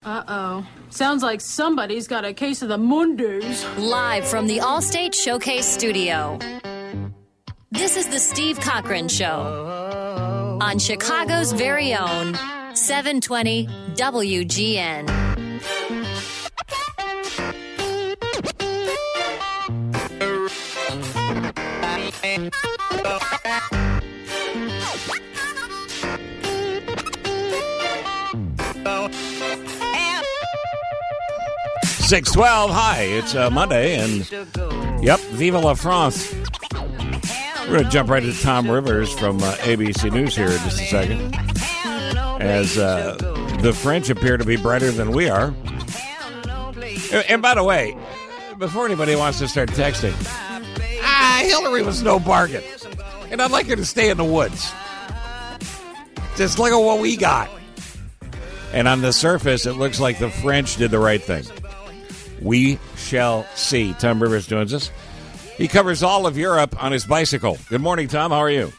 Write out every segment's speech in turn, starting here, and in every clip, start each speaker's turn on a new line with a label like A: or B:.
A: Uh-oh. Sounds like somebody's got a case of the Mundus.
B: Live from the Allstate Showcase Studio. This is the Steve Cochran Show on Chicago's very own 720 WGN.
C: Six 12. Hi, it's Monday, and yep, Viva la France. We're going to jump right into Tom Rivers from ABC News here in just a second, as the French appear to be brighter than we are. And by the way, before anybody wants to start texting, Hillary was no bargain, and I'd like her to stay in the woods. Just look at what we got. And on the surface, it looks like the French did the right thing. We shall see. Tom Rivers joins us. He covers all of Europe on his bicycle. Good morning, Tom. How are you?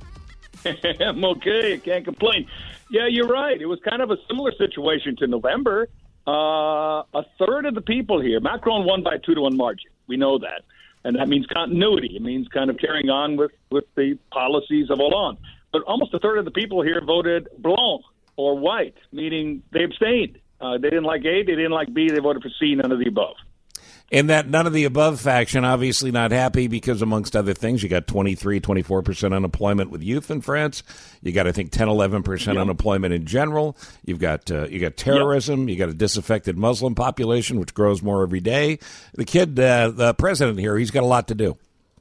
D: I'm okay. Can't complain. Yeah, you're right. It was kind of a similar situation to November. A third of the people here, Macron won by a 2-1 margin. We know that. And that means continuity. It means kind of carrying on with the policies of Hollande. But almost a third of the people here voted blanc or white, meaning they abstained. They didn't like A, they didn't like B, they voted for C, none of the above.
C: In that none of the above faction, obviously not happy because, amongst other things, you got 24% unemployment with youth in France. You got, I think, 11% unemployment in general. You got terrorism. You got a disaffected Muslim population, which grows more every day. The president here, he's got a lot to do.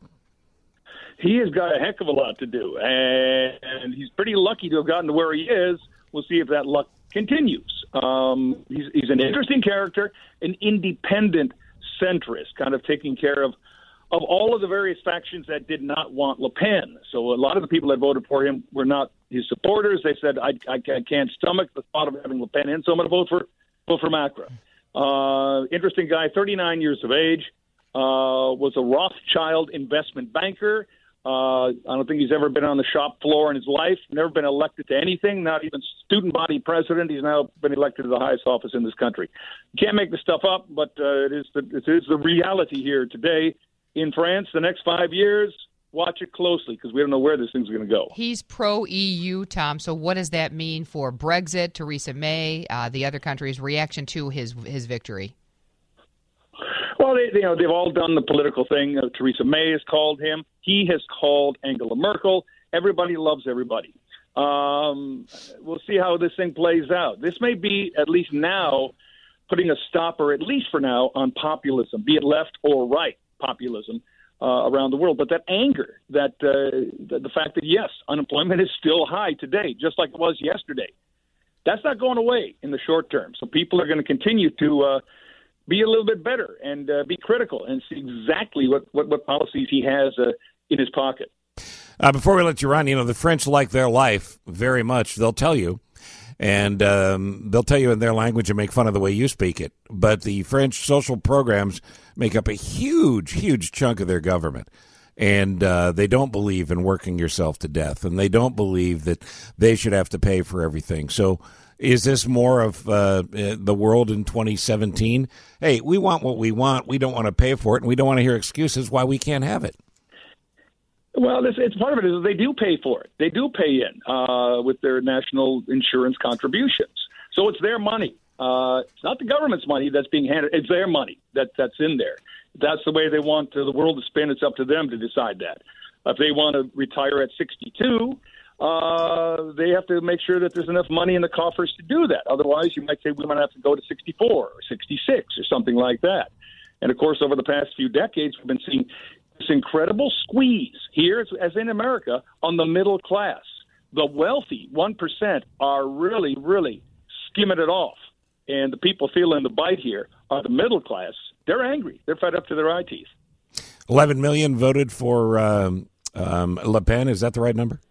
D: He has got a heck of a lot to do, and he's pretty lucky to have gotten to where he is. We'll see if that luck continues. He's an interesting character, an independent centrist, kind of taking care of all of the various factions that did not want Le Pen. So a lot of the people that voted for him were not his supporters. They said, I can't stomach the thought of having Le Pen in, so I'm going to vote for Macron. Interesting guy, 39 years of age, was a Rothschild investment banker. I don't think he's ever been on the shop floor in his life, never been elected to anything, not even student body president. He's now been elected to the highest office in this country. You can't make this stuff up, but it is the reality here today in France. The next 5 years, watch it closely because we don't know where this thing's going to go.
E: He's pro-EU, Tom, so what does that mean for Brexit, Theresa May, the other countries' reaction to his victory?
D: Well, they've all done the political thing. Theresa May has called him. He has called Angela Merkel. Everybody loves everybody. We'll see how this thing plays out. This may be, at least now, putting a stopper, at least for now, on populism, be it left or right populism around the world. But that anger, the fact that, yes, unemployment is still high today, just like it was yesterday, that's not going away in the short term. So people are going to continue to be a little bit better and be critical and see exactly what policies he has in his pocket.
C: Before we let you run, the French like their life very much. They'll tell you, and they'll tell you in their language and make fun of the way you speak it. But the French social programs make up a huge, huge chunk of their government. And they don't believe in working yourself to death, and they don't believe that they should have to pay for everything. So is this more of the world in 2017? Hey, we want what we want. We don't want to pay for it, and we don't want to hear excuses why we can't have it.
D: Well, it's part of it is they do pay for it. They do pay in with their national insurance contributions. So it's their money. It's not the government's money that's being handed. It's their money that's in there. If that's the way they want the world to spin, it's up to them to decide that. If they want to retire at 62, they have to make sure that there's enough money in the coffers to do that. Otherwise, you might say we might have to go to 64 or 66 or something like that. And, of course, over the past few decades, we've been seeing this incredible squeeze here, as in America, on the middle class. The wealthy 1% are really, really skimming it off. And the people feeling the bite here are the middle class. They're angry. They're fed up to their eye teeth.
C: 11 million voted for Le Pen. Is that the right number?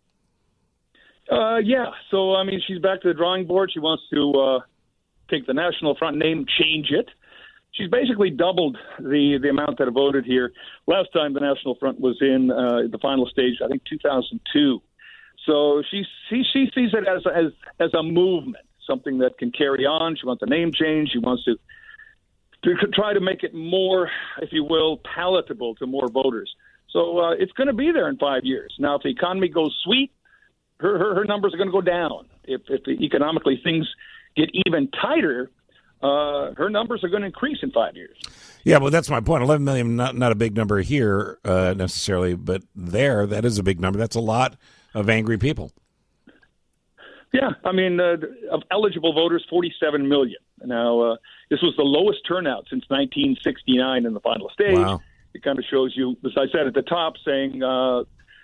D: Yeah. So, I mean, she's back to the drawing board. She wants to take the National Front name, change it. She's basically doubled the amount that voted here. Last time the National Front was in the final stage, I think 2002. So she sees it as a movement. something that can carry on. She wants a name change. She wants to try to make it more, if you will, palatable to more voters. So it's going to be there in 5 years. Now, if the economy goes sweet, her numbers are going to go down. If economically things get even tighter, her numbers are going to increase in 5 years.
C: Yeah, well, that's my point. 11 million, not a big number here necessarily, but there, that is a big number. That's a lot of angry people.
D: Yeah, I mean, of eligible voters, 47 million. Now, this was the lowest turnout since 1969 in the final stage.
C: Wow.
D: It kind of shows you, as I said at the top, saying, I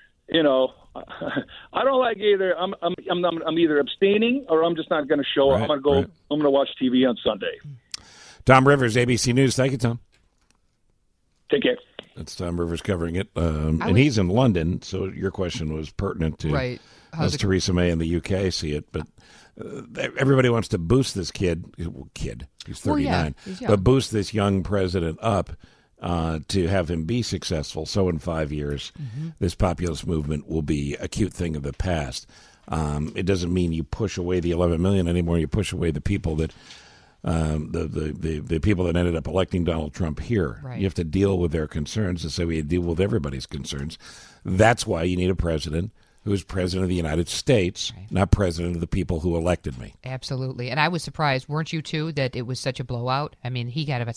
D: don't like either. I'm either abstaining or I'm just not going to show up. I'm going to watch TV on Sunday.
C: Tom Rivers, ABC News. Thank you, Tom.
D: Take care.
C: That's Tom Rivers covering it. And he's in London, so your question was pertinent to as Theresa May in the UK see it. But everybody wants to boost this kid. He's 39. But boost this young president up to have him be successful. So in 5 years, this populist movement will be a cute thing of the past. It doesn't mean you push away the 11 million anymore. You push away the people that the people that ended up electing Donald Trump here. Right. You have to deal with their concerns the same way you deal with everybody's concerns. That's why you need a president who is president of the United States, not president of the people who elected me.
E: Absolutely. And I was surprised, weren't you too, that it was such a blowout? I mean, he got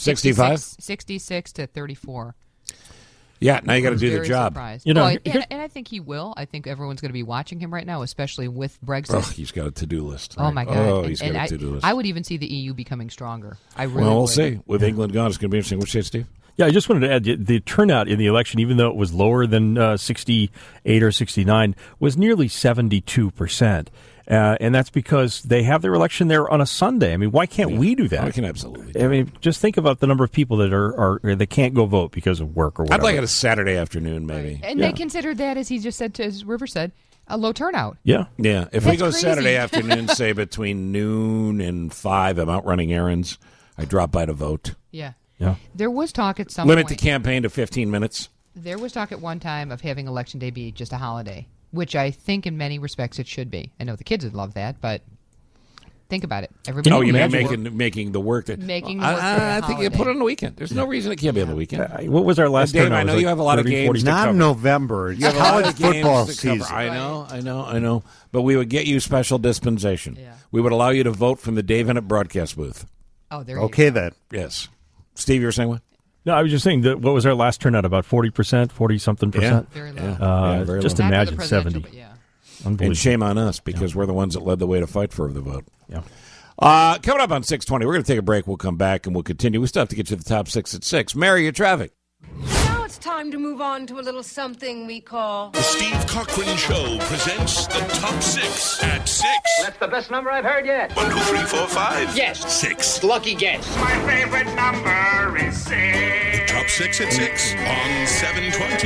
E: 66 to 34.
C: Yeah, now you got to do the job.
E: Surprised. And I think he will. I think everyone's going to be watching him right now, especially with Brexit.
C: Oh, he's got a to-do list.
E: Oh, my God.
C: Oh, he's got a to-do list.
E: I would even see the EU becoming stronger. I really
C: Well, we'll
E: would.
C: see. With England gone, it's going to be interesting. What you say, Steve?
F: Yeah, I just wanted to add the turnout in the election, even though it was lower than 68 or 69, was nearly 72%. And that's because they have their election there on a Sunday. I mean, why can't we do that?
C: We can absolutely do
F: I mean, just think about the number of people that are that can't go vote because of work or whatever.
C: I'd like it a Saturday afternoon, maybe.
E: And they considered that, as he just said, as River said, a low turnout.
F: Yeah.
C: Yeah. If we go
E: crazy.
C: Saturday afternoon, say between noon and 5, I'm out running errands. I drop by to vote.
E: Yeah.
F: Yeah.
E: There was talk at some
C: Limit
E: point.
C: the campaign to 15 minutes.
E: There was talk at one time of having Election Day be just a holiday, which I think in many respects it should be. I know the kids would love that, but think about it. Everybody
C: You mean
E: making
C: making the work that...
E: Making the work
C: I think you put it on the weekend. There's no reason it can't be on the weekend.
F: What was our last
C: Dave,
F: turnout?
C: I know
F: It was
C: you have a lot of
F: 30,
C: games
F: 40.
C: to
G: Not
C: cover.
G: in November. You have college football season.
C: I know. But we would get you special dispensation.
E: Yeah.
C: We would allow you to vote from the Dave Ennett broadcast booth.
E: Oh, there you
G: Okay,
E: go.
G: then.
C: Yes. Steve, you were saying what?
F: No, I was just saying, what was our last turnout? About 40%, 40-something percent?
E: Very low.
C: Very
F: Just
C: low.
E: Not for the
F: imagine
E: presidential,
F: 70.
E: but yeah.
F: Unbelievable.
C: And shame on us because we're the ones that led the way to fight for the vote.
F: Yeah.
C: Coming up on 6:20, we're going to take a break. We'll come back and we'll continue. We still have to get to the top 6 at 6. Mary, your traffic.
H: Now it's time to move on to a little something we call...
I: The Steve Cochran Show presents the Top 6 at 6.
J: That's the best number I've heard yet.
I: 1, 2, 3, 4, 5.
J: Yes.
I: 6.
J: Lucky guess.
K: My favorite number is 6.
I: Top 6 at 6 on 720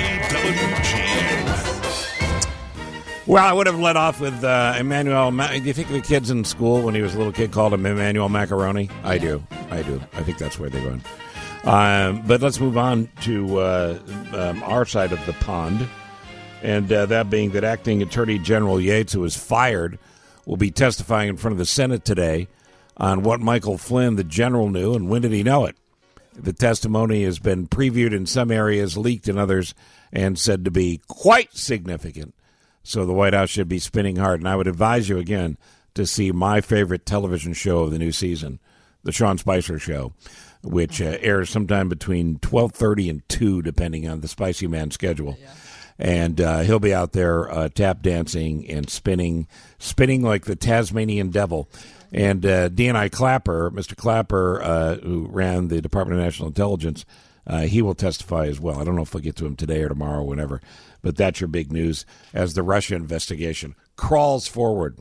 I: WGN.
C: Well, I would have led off with Emmanuel. Do you think the kids in school when he was a little kid called him Emmanuel Macaroni? I do. I think that's where they're going. But let's move on to our side of the pond, and that being that Acting Attorney General Yates, who was fired, will be testifying in front of the Senate today on what Michael Flynn, the general, knew and when did he know it. The testimony has been previewed in some areas, leaked in others, and said to be quite significant. So the White House should be spinning hard. And I would advise you, again, to see my favorite television show of the new season, The Sean Spicer Show, which airs sometime between 12:30 and 2, depending on the Spicy Man schedule. Yeah. And he'll be out there tap dancing and spinning like the Tasmanian devil. And D&I Clapper, Mr. Clapper, who ran the Department of National Intelligence, he will testify as well. I don't know if we'll get to him today or tomorrow or whenever. But that's your big news as the Russia investigation crawls forward.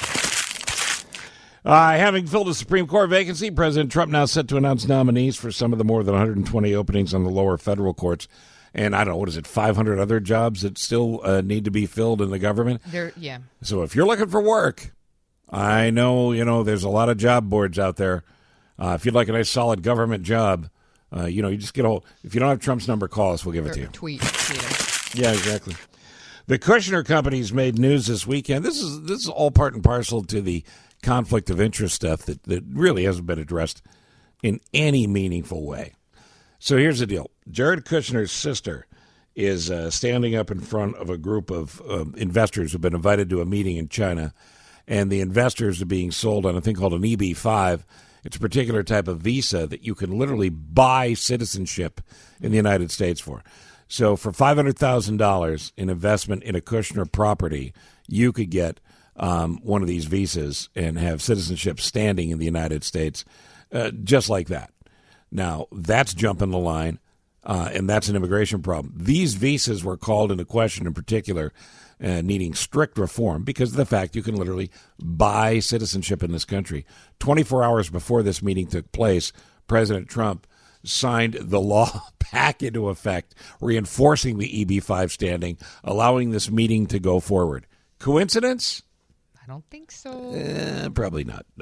C: Having filled a Supreme Court vacancy, President Trump now set to announce nominees for some of the more than 120 openings on the lower federal courts. And I don't know, 500 other jobs that still need to be filled in the government?
E: Yeah.
C: So if you're looking for work, I know, there's a lot of job boards out there. If you'd like a nice, solid government job, you just get a hold. If you don't have Trump's number, call us. We'll give it to you.
E: Tweet him.
C: Yeah, exactly. The Kushner Company's made news this weekend. This is all part and parcel to the conflict of interest stuff that really hasn't been addressed in any meaningful way. So here's the deal. Jared Kushner's sister is standing up in front of a group of investors who've been invited to a meeting in China, and the investors are being sold on a thing called an EB-5. It's a particular type of visa that you can literally buy citizenship in the United States for. So for $500,000 in investment in a Kushner property, you could get one of these visas and have citizenship standing in the United States just like that. Now, that's jumping the line, and that's an immigration problem. These visas were called into question in particular, needing strict reform because of the fact you can literally buy citizenship in this country. 24 hours before this meeting took place, President Trump signed the law back into effect, reinforcing the EB-5 standing, allowing this meeting to go forward. Coincidence?
E: I don't think so.
C: Probably not. No.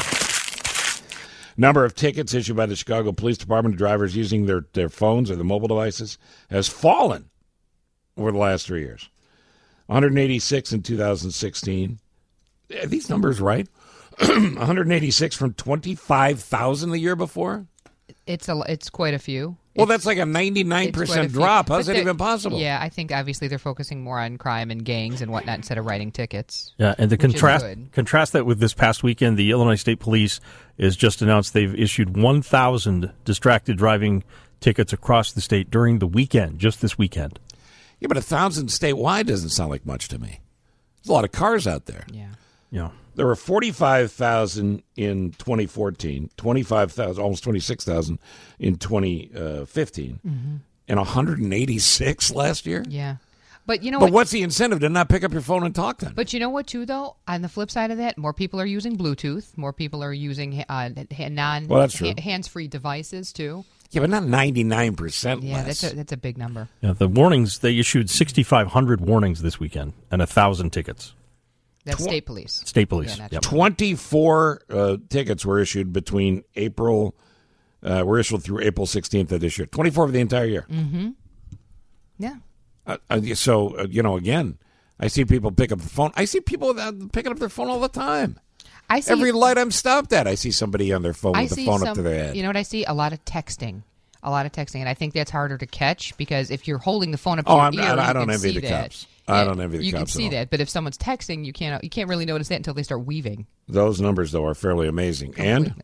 C: Number of tickets issued by the Chicago Police Department to drivers using their phones or their mobile devices has fallen over the last 3 years. 186 in 2016. Are these numbers right? 186 from 25,000 the year before?
E: It's quite a few.
C: Well, that's like a 99% drop. How's that even possible?
E: Yeah, I think obviously they're focusing more on crime and gangs and whatnot instead of writing tickets.
F: Yeah, and to contrast that with this past weekend, the Illinois State Police has just announced they've issued 1,000 distracted driving tickets across the state during the weekend, just this weekend.
C: Yeah, but 1,000 statewide doesn't sound like much to me. There's a lot of cars out there.
E: Yeah.
C: There were 45,000 in 2014, 25,000, almost 26,000 in 2015, and 186 last year?
E: Yeah. But you know
C: But what's the incentive to not pick up your phone and talk then?
E: But you know what, too, though? On the flip side of that, more people are using Bluetooth. More people are using hands-free devices, too.
C: Yeah, but not 99%
E: Yeah,
C: less.
E: that's a big number.
F: Yeah, the warnings, they issued 6,500 warnings this weekend and 1,000 tickets.
E: That's state police.
F: State police.
E: Yeah,
F: yep.
C: 24 tickets were issued between April, were issued through April 16th of this year. 24 for the entire year.
E: Mm-hmm. Yeah.
C: So, again, I see people pick up the phone. I see people picking up their phone all the time. Every light I'm stopped at, I see somebody on their phone with the phone up to their head.
E: You know what I see? A lot of texting. And I think that's harder to catch because if you're holding the phone up to your ear,
C: I don't envy the cops. I don't envy the
E: cops. You can see that, but if someone's texting, you can't really notice that until they start weaving.
C: Those numbers, though, are fairly amazing.
E: Completely.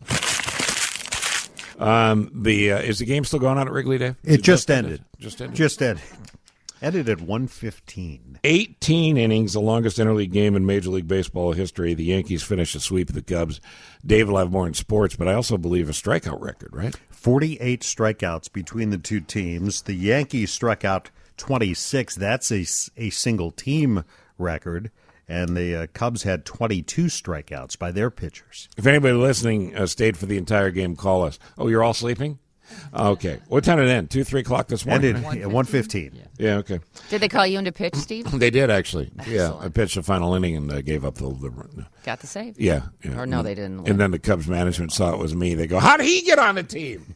C: And is the game still going on at Wrigley, Dave?
G: It just ended.
C: Just ended.
G: Just ended. Ended at 1:15.
C: 18 innings, the longest interleague game in Major League Baseball history. The Yankees finished a sweep of the Cubs. Dave will have more in sports, but I also believe a strikeout record, right?
G: 48 strikeouts between the two teams. The Yankees struck out 26. That's a single team record. And the Cubs had 22 strikeouts by their pitchers.
C: If anybody listening stayed for the entire game, call us. Oh, you're all sleeping? Okay. What time did it end? 2, 3 o'clock this morning?
G: Ended at 1:15.
C: Yeah, okay.
L: Did they call you in to pitch, Steve?
C: They did, actually. Yeah, I pitched the final inning and gave up the
L: Got the save?
C: Yeah.
L: Or no, they didn't win.
C: And then the Cubs management saw it was me. They go, how did he get on the team?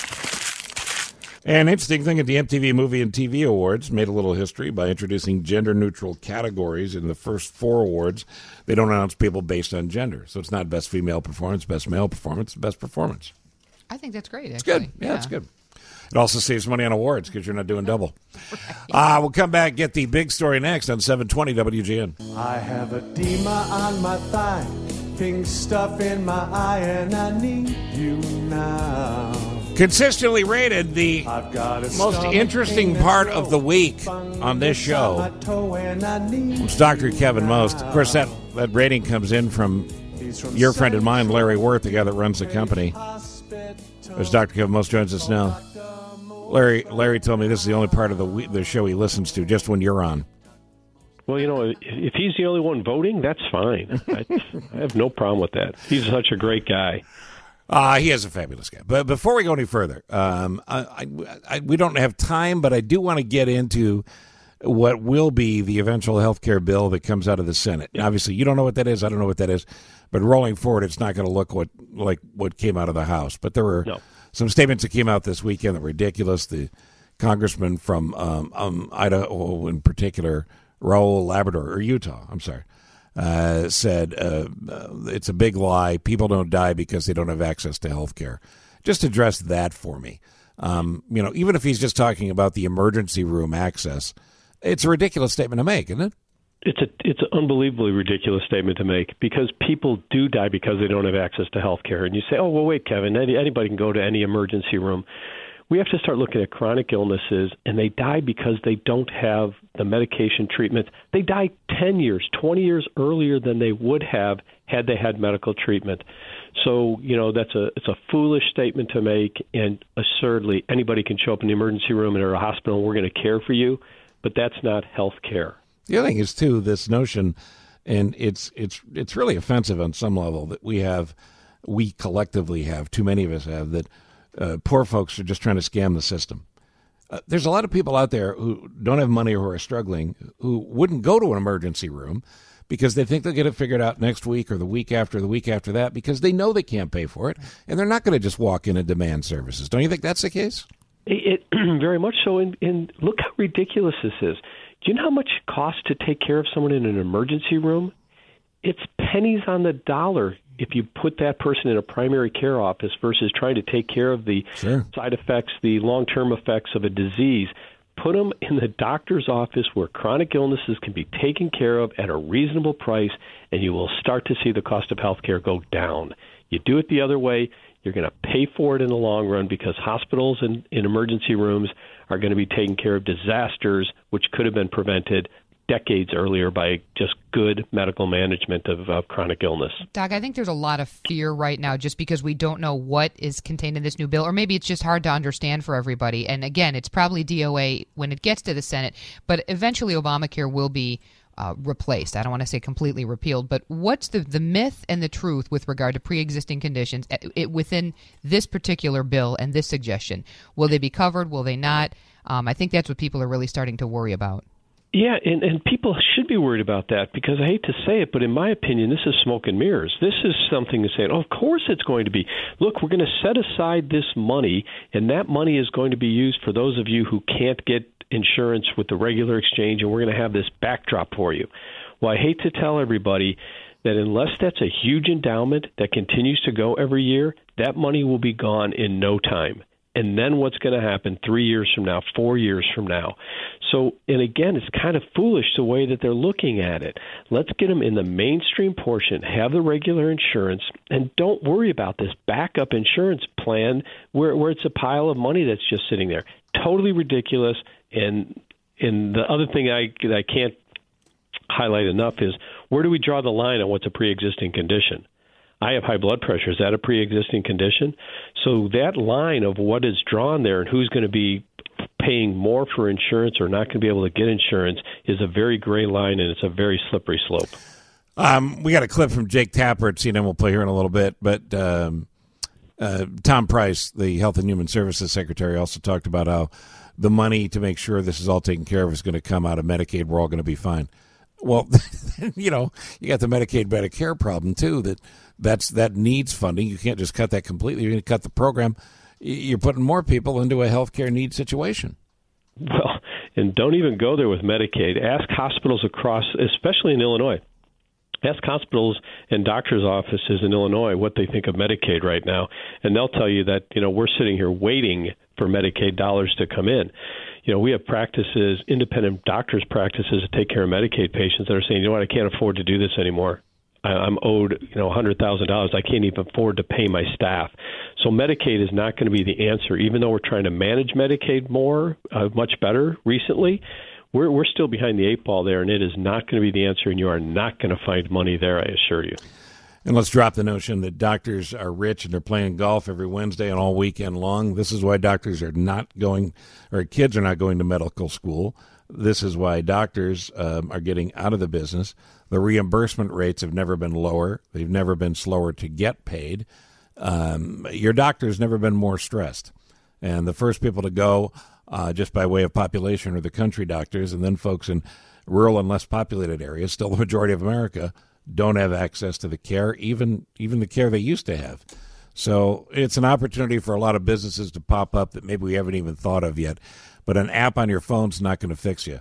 C: And interesting thing at the MTV Movie and TV Awards made a little history by introducing gender-neutral categories in the first 4 awards. They don't announce people based on gender. So it's not best female performance, best male performance, best performance.
E: I think that's great, actually.
C: It's good. Yeah, it's good. It also saves money on awards because you're not doing double. Right. We'll come back, get the big story next on 720 WGN.
M: I have edema on my thigh, pink stuff in my eye, and I need you now.
C: Consistently rated the most interesting part of the week on this show. It's Dr. Kevin Most. Of course, that rating comes in from your friend and mine, Larry Wirth, the guy that runs the company. As Dr. Kevin Most joins us now. Larry told me this is the only part of the show he listens to, just when you're on.
N: Well, if he's the only one voting, that's fine. I have no problem with that. He's such a great guy.
C: He is a fabulous guy. But before we go any further, we don't have time, but I do want to get into what will be the eventual health care bill that comes out of the Senate. And obviously, you don't know what that is. I don't know what that is. But rolling forward, it's not going to look like what came out of the House. But there were some statements that came out this weekend that were ridiculous. The congressman from Idaho, in particular, Raul Labrador, or Utah, I'm sorry, said it's a big lie. People don't die because they don't have access to health care. Just address that for me. Even if he's just talking about the emergency room access, it's a ridiculous statement to make, isn't it?
N: It's an unbelievably ridiculous statement to make, because people do die because they don't have access to health care. And you say, oh, well, wait, Kevin, anybody can go to any emergency room. We have to start looking at chronic illnesses, and they die because they don't have the medication treatment. They die 10 years, 20 years earlier than they would have had they had medical treatment. So, it's a foolish statement to make, and absurdly, anybody can show up in the emergency room or a hospital and we're going to care for you, but that's not health care.
C: The other thing is, too, this notion, and it's really offensive on some level, that we collectively have, too many of us have, that poor folks are just trying to scam the system. There's a lot of people out there who don't have money or who are struggling who wouldn't go to an emergency room because they think they'll get it figured out next week or the week after that, because they know they can't pay for it, and they're not going to just walk in and demand services. Don't you think that's the case?
N: It very much so. And look how ridiculous this is. Do you know how much it costs to take care of someone in an emergency room? It's pennies on the dollar if you put that person in a primary care office versus trying to take care of the side effects, the long-term effects of a disease. Put them in the doctor's office where chronic illnesses can be taken care of at a reasonable price, and you will start to see the cost of health care go down. You do it the other way, you're going to pay for it in the long run, because hospitals and in emergency rooms are going to be taking care of disasters which could have been prevented decades earlier by just good medical management of chronic illness.
E: Doc, I think there's a lot of fear right now just because we don't know what is contained in this new bill, or maybe it's just hard to understand for everybody. And again, it's probably DOA when it gets to the Senate, but eventually Obamacare will be replaced. I don't want to say completely repealed, but what's the myth and the truth with regard to pre-existing conditions within this particular bill and this suggestion? Will they be covered? Will they not? I think that's what people are really starting to worry about.
N: Yeah, and people should be worried about that, because I hate to say it, but in my opinion, this is smoke and mirrors. This is something to say, of course it's going to be. Look, we're going to set aside this money, and that money is going to be used for those of you who can't get insurance with the regular exchange, and we're going to have this backdrop for you. Well, I hate to tell everybody that unless that's a huge endowment that continues to go every year, that money will be gone in no time. And then what's going to happen 3 years from now, 4 years from now? So, and again, it's kind of foolish the way that they're looking at it. Let's get them in the mainstream portion, have the regular insurance, and don't worry about this backup insurance plan where it's a pile of money that's just sitting there. Totally ridiculous. And the other thing that I can't highlight enough is, where do we draw the line on what's a pre-existing condition? I have high blood pressure. Is that a pre-existing condition? So that line of what is drawn there and who's going to be paying more for insurance or not going to be able to get insurance is a very gray line, and it's a very slippery slope.
C: We got a clip from Jake Tapper at CNN we'll play here in a little bit, but Tom Price, the Health and Human Services Secretary, also talked about how the money to make sure this is all taken care of is going to come out of Medicaid. We're all going to be fine. Well, you got the Medicare problem, too, that needs funding. You can't just cut that completely. You're going to cut the program. You're putting more people into a healthcare need situation.
N: Well, and don't even go there with Medicaid. Ask hospitals across, especially in Illinois. Ask hospitals and doctors' offices in Illinois what they think of Medicaid right now, and they'll tell you that, we're sitting here waiting for Medicaid dollars to come in. We have practices, independent doctors' practices that take care of Medicaid patients that are saying, I can't afford to do this anymore. I'm owed, $100,000. I can't even afford to pay my staff. So Medicaid is not going to be the answer, even though we're trying to manage Medicaid much better recently. We're still behind the eight ball there, and it is not going to be the answer, and you are not going to find money there, I assure you.
C: And let's drop the notion that doctors are rich and they're playing golf every Wednesday and all weekend long. This is why doctors are not going, or kids are not going to medical school. This is why doctors are getting out of the business. The reimbursement rates have never been lower. They've never been slower to get paid. Your doctor's never been more stressed. And the first people to go, just by way of population, are the country doctors, and then folks in rural and less populated areas, still the majority of America, don't have access to the care, even the care they used to have. So it's an opportunity for a lot of businesses to pop up that maybe we haven't even thought of yet. But an app on your phone's not going to fix you.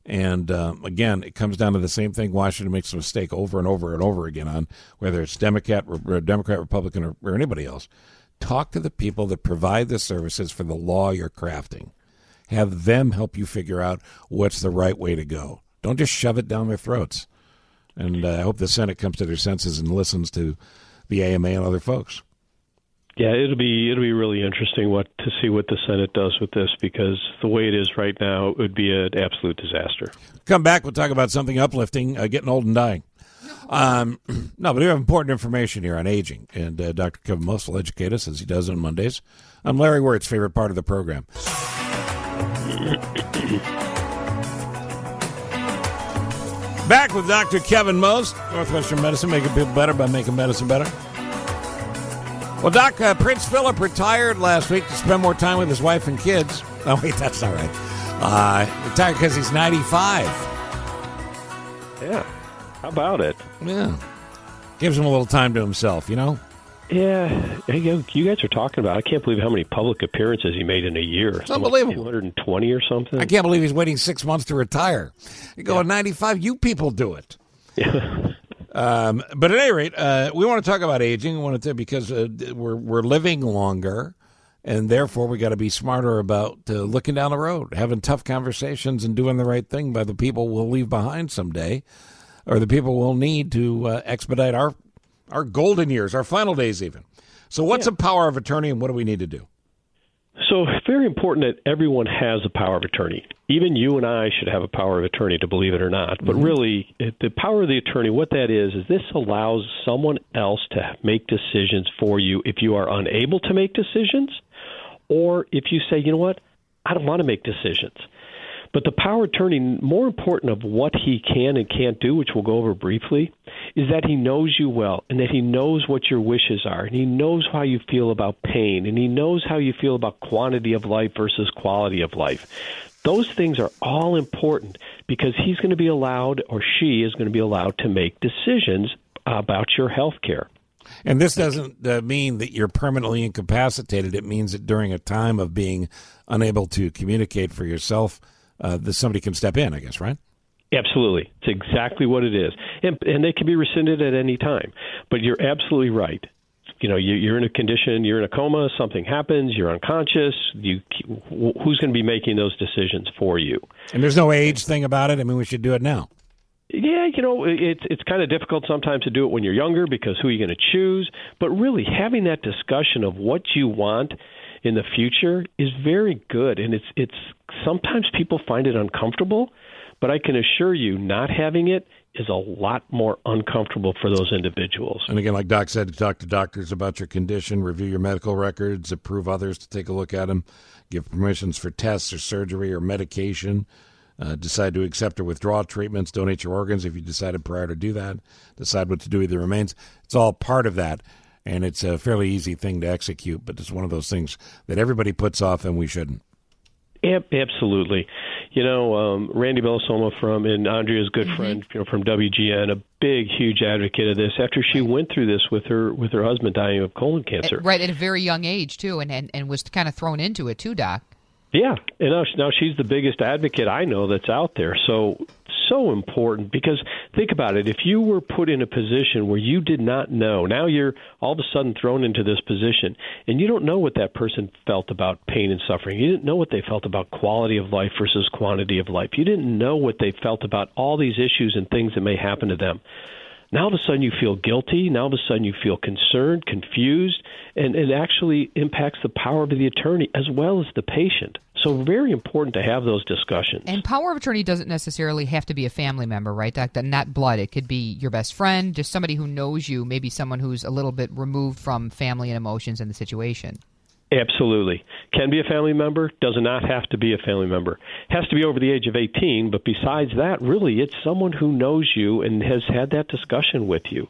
C: And again, it comes down to the same thing. Washington makes a mistake over and over and over again on whether it's Democrat, Republican, or anybody else. Talk to the people that provide the services for the law you're crafting. Have them help you figure out what's the right way to go. Don't just shove it down their throats. And I hope the Senate comes to their senses and listens to the AMA and other folks.
N: Yeah, it'll be really interesting to see what the Senate does with this, because the way it is right now, it would be an absolute disaster.
C: Come back, we'll talk about something uplifting, getting old and dying. No, but we have important information here on aging, and Dr. Kevin Most will educate us, as he does on Mondays. I'm Larry Wirt's favorite part of the program. Back with Dr. Kevin Most, Northwestern Medicine, making people better by making medicine better. Well, Doc, Prince Philip retired last week to spend more time with his wife and kids. Oh, wait, that's not right. Retired because he's 95.
N: Yeah, how about it?
C: Yeah. Gives him a little time to himself, you know?
N: Yeah. You guys are talking about, I can't believe how many public appearances he made in a year.
C: It's unbelievable.
N: 220 or something?
C: I can't believe he's waiting 6 months to retire. You go at 95, you people do it.
N: Yeah.
C: But at any rate, we want to talk about aging. Because we're living longer, and therefore we got to be smarter about looking down the road, having tough conversations, and doing the right thing by the people we'll leave behind someday, or the people we'll need to expedite our golden years, our final days even. So what's a power of attorney, and what do we need to do?
N: So it's very important that everyone has a power of attorney. Even you and I should have a power of attorney, to believe it or not. But really, the power of the attorney, what that is this allows someone else to make decisions for you if you are unable to make decisions, or if you say, you know what, I don't want to make decisions. But the power of attorney, more important of what he can and can't do, which we'll go over briefly, is that he knows you well, and that he knows what your wishes are, and he knows how you feel about pain, and he knows how you feel about quantity of life versus quality of life. Those things are all important, because he's going to be allowed, or she is going to be allowed, to make decisions about your health care.
C: And this doesn't mean that you're permanently incapacitated. It means that during a time of being unable to communicate for yourself, that somebody can step in, I guess, right?
N: Absolutely. It's exactly what it is. And they can be rescinded at any time. But you're absolutely right. You know, you're in a condition, you're in a coma, something happens, you're unconscious. Who's going to be making those decisions for you?
C: And there's no age thing about it? I mean, we should do it now.
N: Yeah, you know, it's kind of difficult sometimes to do it when you're younger, because who are you going to choose? But really, having that discussion of what you want in the future is very good. And it's sometimes people find it uncomfortable, but I can assure you not having it is a lot more uncomfortable for those individuals.
C: And again, like Doc said, to talk to doctors about your condition, review your medical records, approve others to take a look at them, give permissions for tests or surgery or medication, decide to accept or withdraw treatments, donate your organs if you decided prior to do that, decide what to do with your remains. It's all part of that, and it's a fairly easy thing to execute, but it's one of those things that everybody puts off, and we shouldn't.
N: Absolutely. You know, Randy Bellasoma and Andrea's good friend, from WGN, a big, huge advocate of this after she went through this with her husband dying of colon cancer.
E: Right, at a very young age, too, and was kind of thrown into it, too, Doc.
N: Yeah, and now she's the biggest advocate I know that's out there. So important, because think about it. If you were put in a position where you did not know, now you're all of a sudden thrown into this position, and you don't know what that person felt about pain and suffering. You didn't know what they felt about quality of life versus quantity of life. You didn't know what they felt about all these issues and things that may happen to them. Now all of a sudden you feel guilty. Now all of a sudden you feel concerned, confused, and it actually impacts the power of the attorney as well as the patient. So very important to have those discussions.
E: And power of attorney doesn't necessarily have to be a family member, right, Doc? Not blood. It could be your best friend, just somebody who knows you, maybe someone who's a little bit removed from family and emotions in the situation.
N: Absolutely. Can be a family member, does not have to be a family member. Has to be over the age of 18, but besides that, really, it's someone who knows you and has had that discussion with you.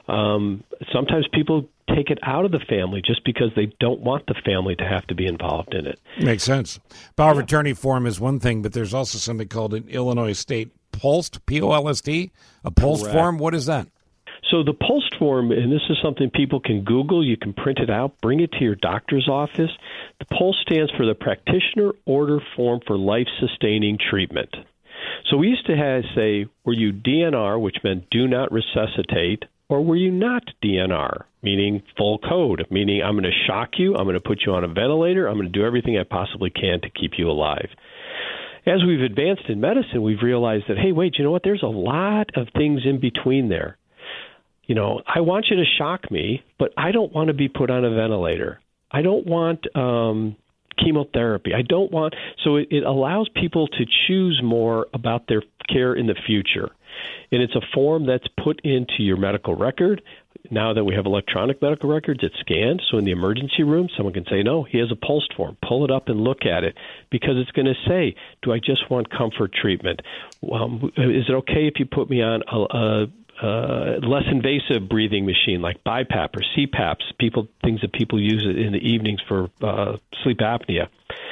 N: Sometimes people take it out of the family just because they don't want the family to have to be involved in it.
C: Makes sense. Power of attorney form is one thing, but there's also something called an Illinois State POLST, P-O-L-S-T, a POLST form. What is that?
N: So the POLST form, and this is something people can Google, you can print it out, bring it to your doctor's office. The POLST stands for the Practitioner Order Form for Life-Sustaining Treatment. So we used to say, were you DNR, which meant do not resuscitate, or were you not DNR, meaning full code, meaning I'm going to shock you, I'm going to put you on a ventilator, I'm going to do everything I possibly can to keep you alive. As we've advanced in medicine, we've realized that, hey, wait, you know what? There's a lot of things in between there. I want you to shock me, but I don't want to be put on a ventilator. I don't want chemotherapy. So it allows people to choose more about their care in the future. And it's a form that's put into your medical record. Now that we have electronic medical records, it's scanned. So in the emergency room, someone can say, no, he has a pulse form. Pull it up and look at it, because it's going to say, do I just want comfort treatment? Is it okay if you put me on a less invasive breathing machine like BiPAP or CPAPs, things that people use in the evenings for sleep apnea?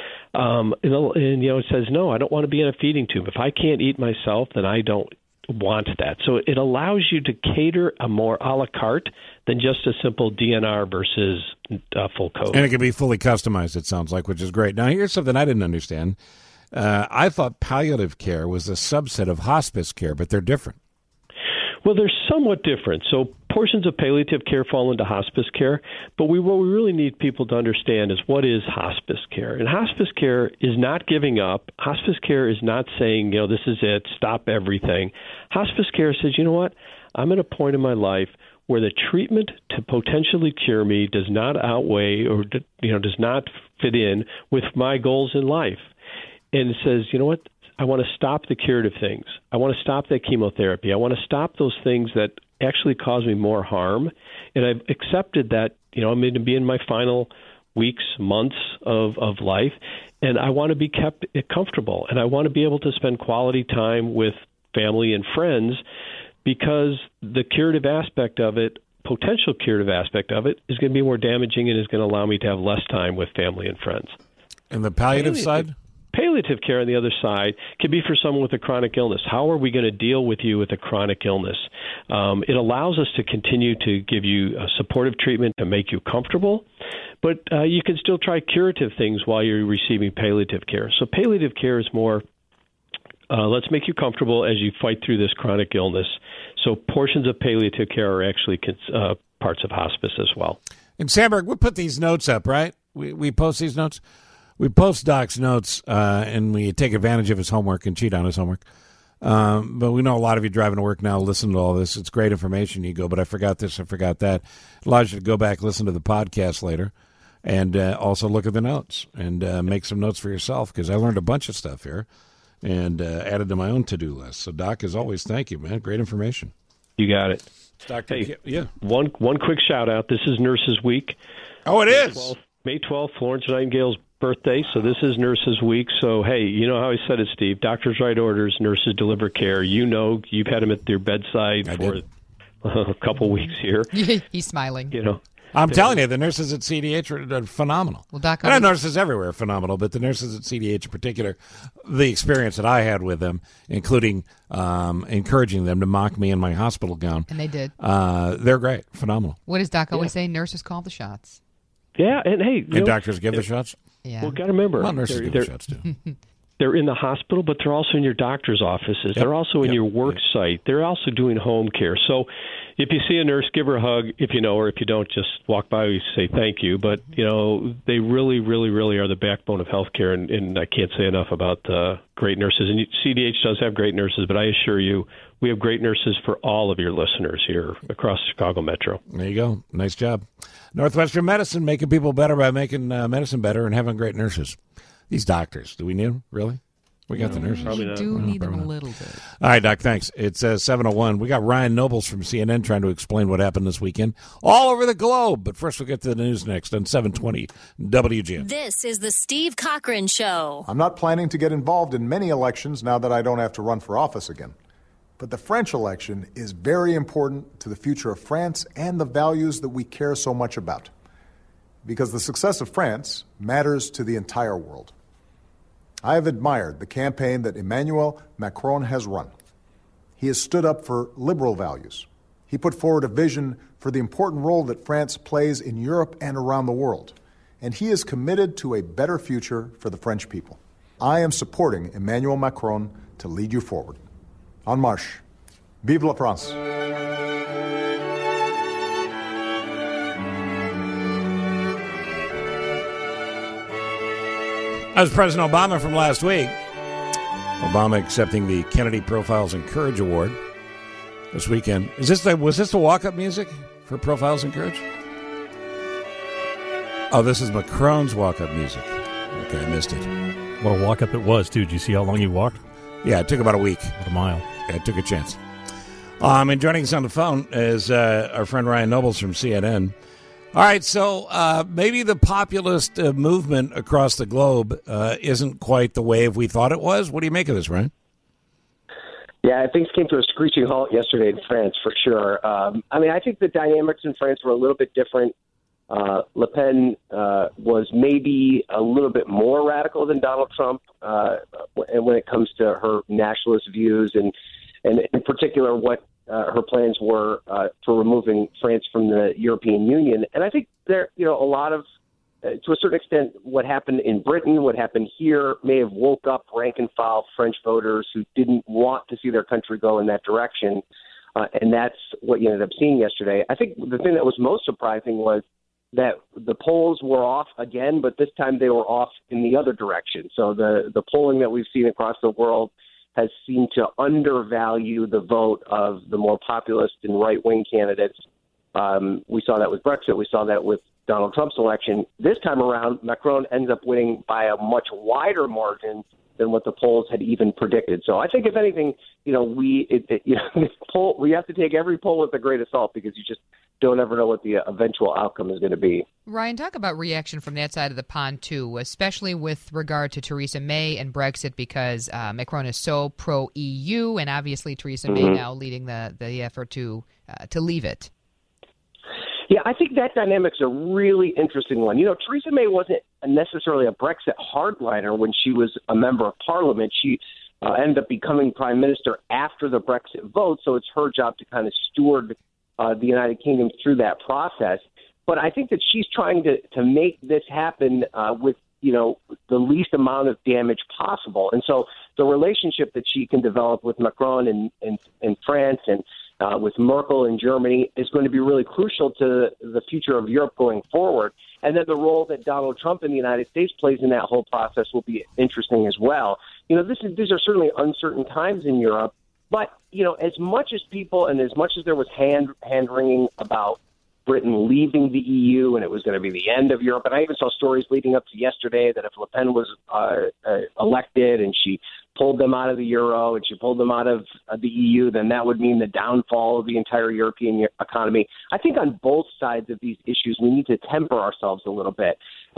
N: It says, no, I don't want to be in a feeding tube. If I can't eat myself, then I don't want that. So it allows you to cater a more a la carte than just a simple DNR versus full code.
C: And it can be fully customized, it sounds like, which is great. Now, here's something I didn't understand. I thought palliative care was a subset of hospice care, but they're different.
N: Well, they're somewhat different. So portions of palliative care fall into hospice care, but what we really need people to understand is what is hospice care. And hospice care is not giving up. Hospice care is not saying, this is it, stop everything. Hospice care says, you know what, I'm at a point in my life where the treatment to potentially cure me does not outweigh or does not fit in with my goals in life. And it says, you know what, I want to stop the curative things. I want to stop that chemotherapy. I want to stop those things that actually cause me more harm. And I've accepted that, I'm going to be in my final weeks, months of life, and I want to be kept comfortable. And I want to be able to spend quality time with family and friends, because the curative aspect of it, potential curative aspect of it, is going to be more damaging and is going to allow me to have less time with family and friends.
C: And the palliative side?
N: Palliative care on the other side can be for someone with a chronic illness. How are we going to deal with you with a chronic illness? It allows us to continue to give you a supportive treatment to make you comfortable, but you can still try curative things while you're receiving palliative care. So palliative care is more, let's make you comfortable as you fight through this chronic illness. So portions of palliative care are actually parts of hospice as well.
C: And Sandberg, we put these notes up, right? We post these notes? We post Doc's notes, and we take advantage of his homework and cheat on his homework. But we know a lot of you driving to work now listen to all this. It's great information. You go, but I forgot this, I forgot that. It allows you to go back, listen to the podcast later, and also look at the notes and make some notes for yourself, because I learned a bunch of stuff here and added to my own to-do list. So, Doc, as always, thank you, man. Great information.
N: You got it.
C: Doctor,
N: hey,
C: yeah.
N: One quick shout-out. This is Nurses Week.
C: Oh, it is?
N: May 12th, Florence Nightingale's birthday, so this is Nurses Week. So, hey, you know how I said it, Steve. Doctors write orders, nurses deliver care. You've had them at their bedside for a couple weeks here.
E: He's smiling.
C: I'm telling you, the nurses at CDH are phenomenal.
E: Well, Doc,
C: and nurses everywhere are phenomenal, but the nurses at CDH in particular, the experience that I had with them, including encouraging them to mock me in my hospital gown.
E: And they did.
C: They're great. Phenomenal.
E: What does Doc always say? Nurses call the shots.
N: Yeah, and hey.
C: And doctors give the shots?
E: Yeah.
N: Well, got to remember.
C: Well, nurses give the shots, too.
N: They're in the hospital, but they're also in your doctor's offices. Yep. They're also in your work site. They're also doing home care. So if you see a nurse, give her a hug. If you know her, if you don't, just walk by and say thank you. But, they really, really, really are the backbone of healthcare, and I can't say enough about great nurses. And CDH does have great nurses, but I assure you, we have great nurses for all of your listeners here across Chicago Metro.
C: There you go. Nice job. Northwestern Medicine, making people better by making medicine better and having great nurses. These doctors, do we need them, really? We got the nurses.
E: We do need them a little bit.
C: All right, Doc, thanks. It's 7:01. We got Ryan Nobles from CNN trying to explain what happened this weekend all over the globe. But first, we'll get to the news next on 720 WGN.
B: This is the Steve Cochran Show.
O: I'm not planning to get involved in many elections now that I don't have to run for office again. But the French election is very important to the future of France and the values that we care so much about. Because the success of France matters to the entire world. I have admired the campaign that Emmanuel Macron has run. He has stood up for liberal values. He put forward a vision for the important role that France plays in Europe and around the world. And he is committed to a better future for the French people. I am supporting Emmanuel Macron to lead you forward. En marche. Vive la France.
C: That was President Obama from last week. Obama accepting the Kennedy Profiles in Courage Award this weekend. Was this the walk-up music for Profiles in Courage? Oh, this is Macron's walk-up music. Okay, I missed it.
F: What a walk-up it was, too. Did you see how long he walked?
C: Yeah, it took about a week.
F: About a mile.
C: Yeah, it took a chance. And joining us on the phone is our friend Ryan Nobles from CNN. All right, so maybe the populist movement across the globe isn't quite the wave we thought it was. What do you make of this, Ryan?
P: Yeah, things came to a screeching halt yesterday in France, for sure. I think the dynamics in France were a little bit different. Le Pen was maybe a little bit more radical than Donald Trump when it comes to her nationalist views and in particular what her plans were for removing France from the European Union. And I think there, a lot of, to a certain extent, what happened in Britain, what happened here may have woke up rank and file French voters who didn't want to see their country go in that direction. And that's what you ended up seeing yesterday. I think the thing that was most surprising was that the polls were off again, but this time they were off in the other direction. So the polling that we've seen across the world has seemed to undervalue the vote of the more populist and right-wing candidates. We saw that with Brexit. We saw that with Donald Trump's election. This time around, Macron ends up winning by a much wider margin than what the polls had even predicted. So I think, if anything, we have to take every poll with a grain of salt because you just don't ever know what the eventual outcome is going to be.
E: Ryan, talk about reaction from that side of the pond, too, especially with regard to Theresa May and Brexit, because Macron is so pro-EU, and obviously Theresa May now leading the effort to leave it.
P: Yeah, I think that dynamic's a really interesting one. Theresa May wasn't necessarily a Brexit hardliner when she was a member of Parliament. She ended up becoming prime minister after the Brexit vote, so it's her job to kind of steward the United Kingdom through that process. But I think that she's trying to make this happen with, the least amount of damage possible. And so the relationship that she can develop with Macron in France and with Merkel in Germany is going to be really crucial to the future of Europe going forward. And then the role that Donald Trump in the United States plays in that whole process will be interesting as well. These are certainly uncertain times in Europe. But, as much as people and as much as there was hand-wringing about Britain leaving the EU and it was going to be the end of Europe, and I even saw stories leading up to yesterday that if Le Pen was elected and she pulled them out of the euro and she pulled them out of the EU, then that would mean the downfall of the entire European economy. I think on both sides of these issues, we need to temper ourselves a little bit.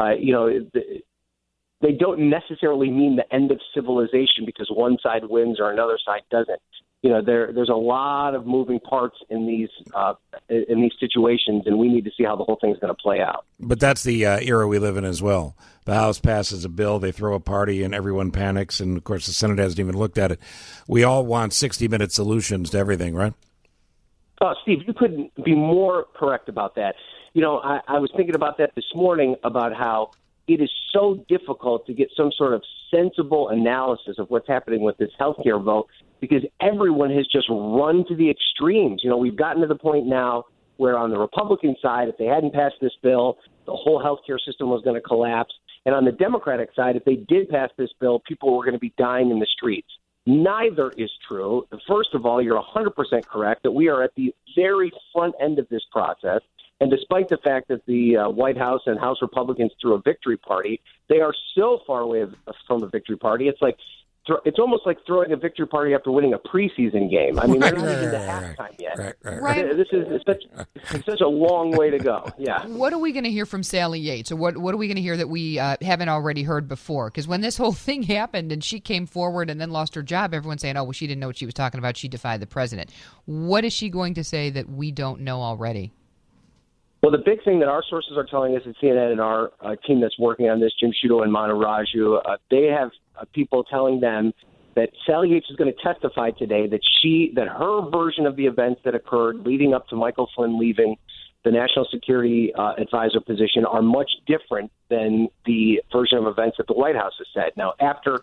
P: They don't necessarily mean the end of civilization because one side wins or another side doesn't. There's a lot of moving parts in these situations, and we need to see how the whole thing's going to play out.
C: But that's the era we live in as well. The House passes a bill, they throw a party, and everyone panics. And, of course, the Senate hasn't even looked at it. We all want 60-minute solutions to everything, right?
P: Steve, you couldn't be more correct about that. I was thinking about that this morning, about how it is so difficult to get some sort of sensible analysis of what's happening with this healthcare vote because everyone has just run to the extremes. We've gotten to the point now where on the Republican side, if they hadn't passed this bill, the whole healthcare system was going to collapse. And on the Democratic side, if they did pass this bill, people were going to be dying in the streets. Neither is true. First of all, you're 100% correct that we are at the very front end of this process. And despite the fact that the White House and House Republicans threw a victory party, they are so far away from a victory party. It's almost like throwing a victory party after winning a preseason game. I mean, they're not even to halftime yet. Right. This is such a long way to go. Yeah.
E: What are we going to hear from Sally Yates, or what are we going to hear that we haven't already heard before? Because when this whole thing happened and she came forward and then lost her job, everyone's saying, "Oh, well, she didn't know what she was talking about. She defied the president." What is she going to say that we don't know already?
P: Well, the big thing that our sources are telling us at CNN and our team that's working on this, Jim Sciutto and Manu Raju, they have people telling them that Sally Yates is going to testify today that her version of the events that occurred leading up to Michael Flynn leaving the National Security Advisor position are much different than the version of events that the White House has said. Now, after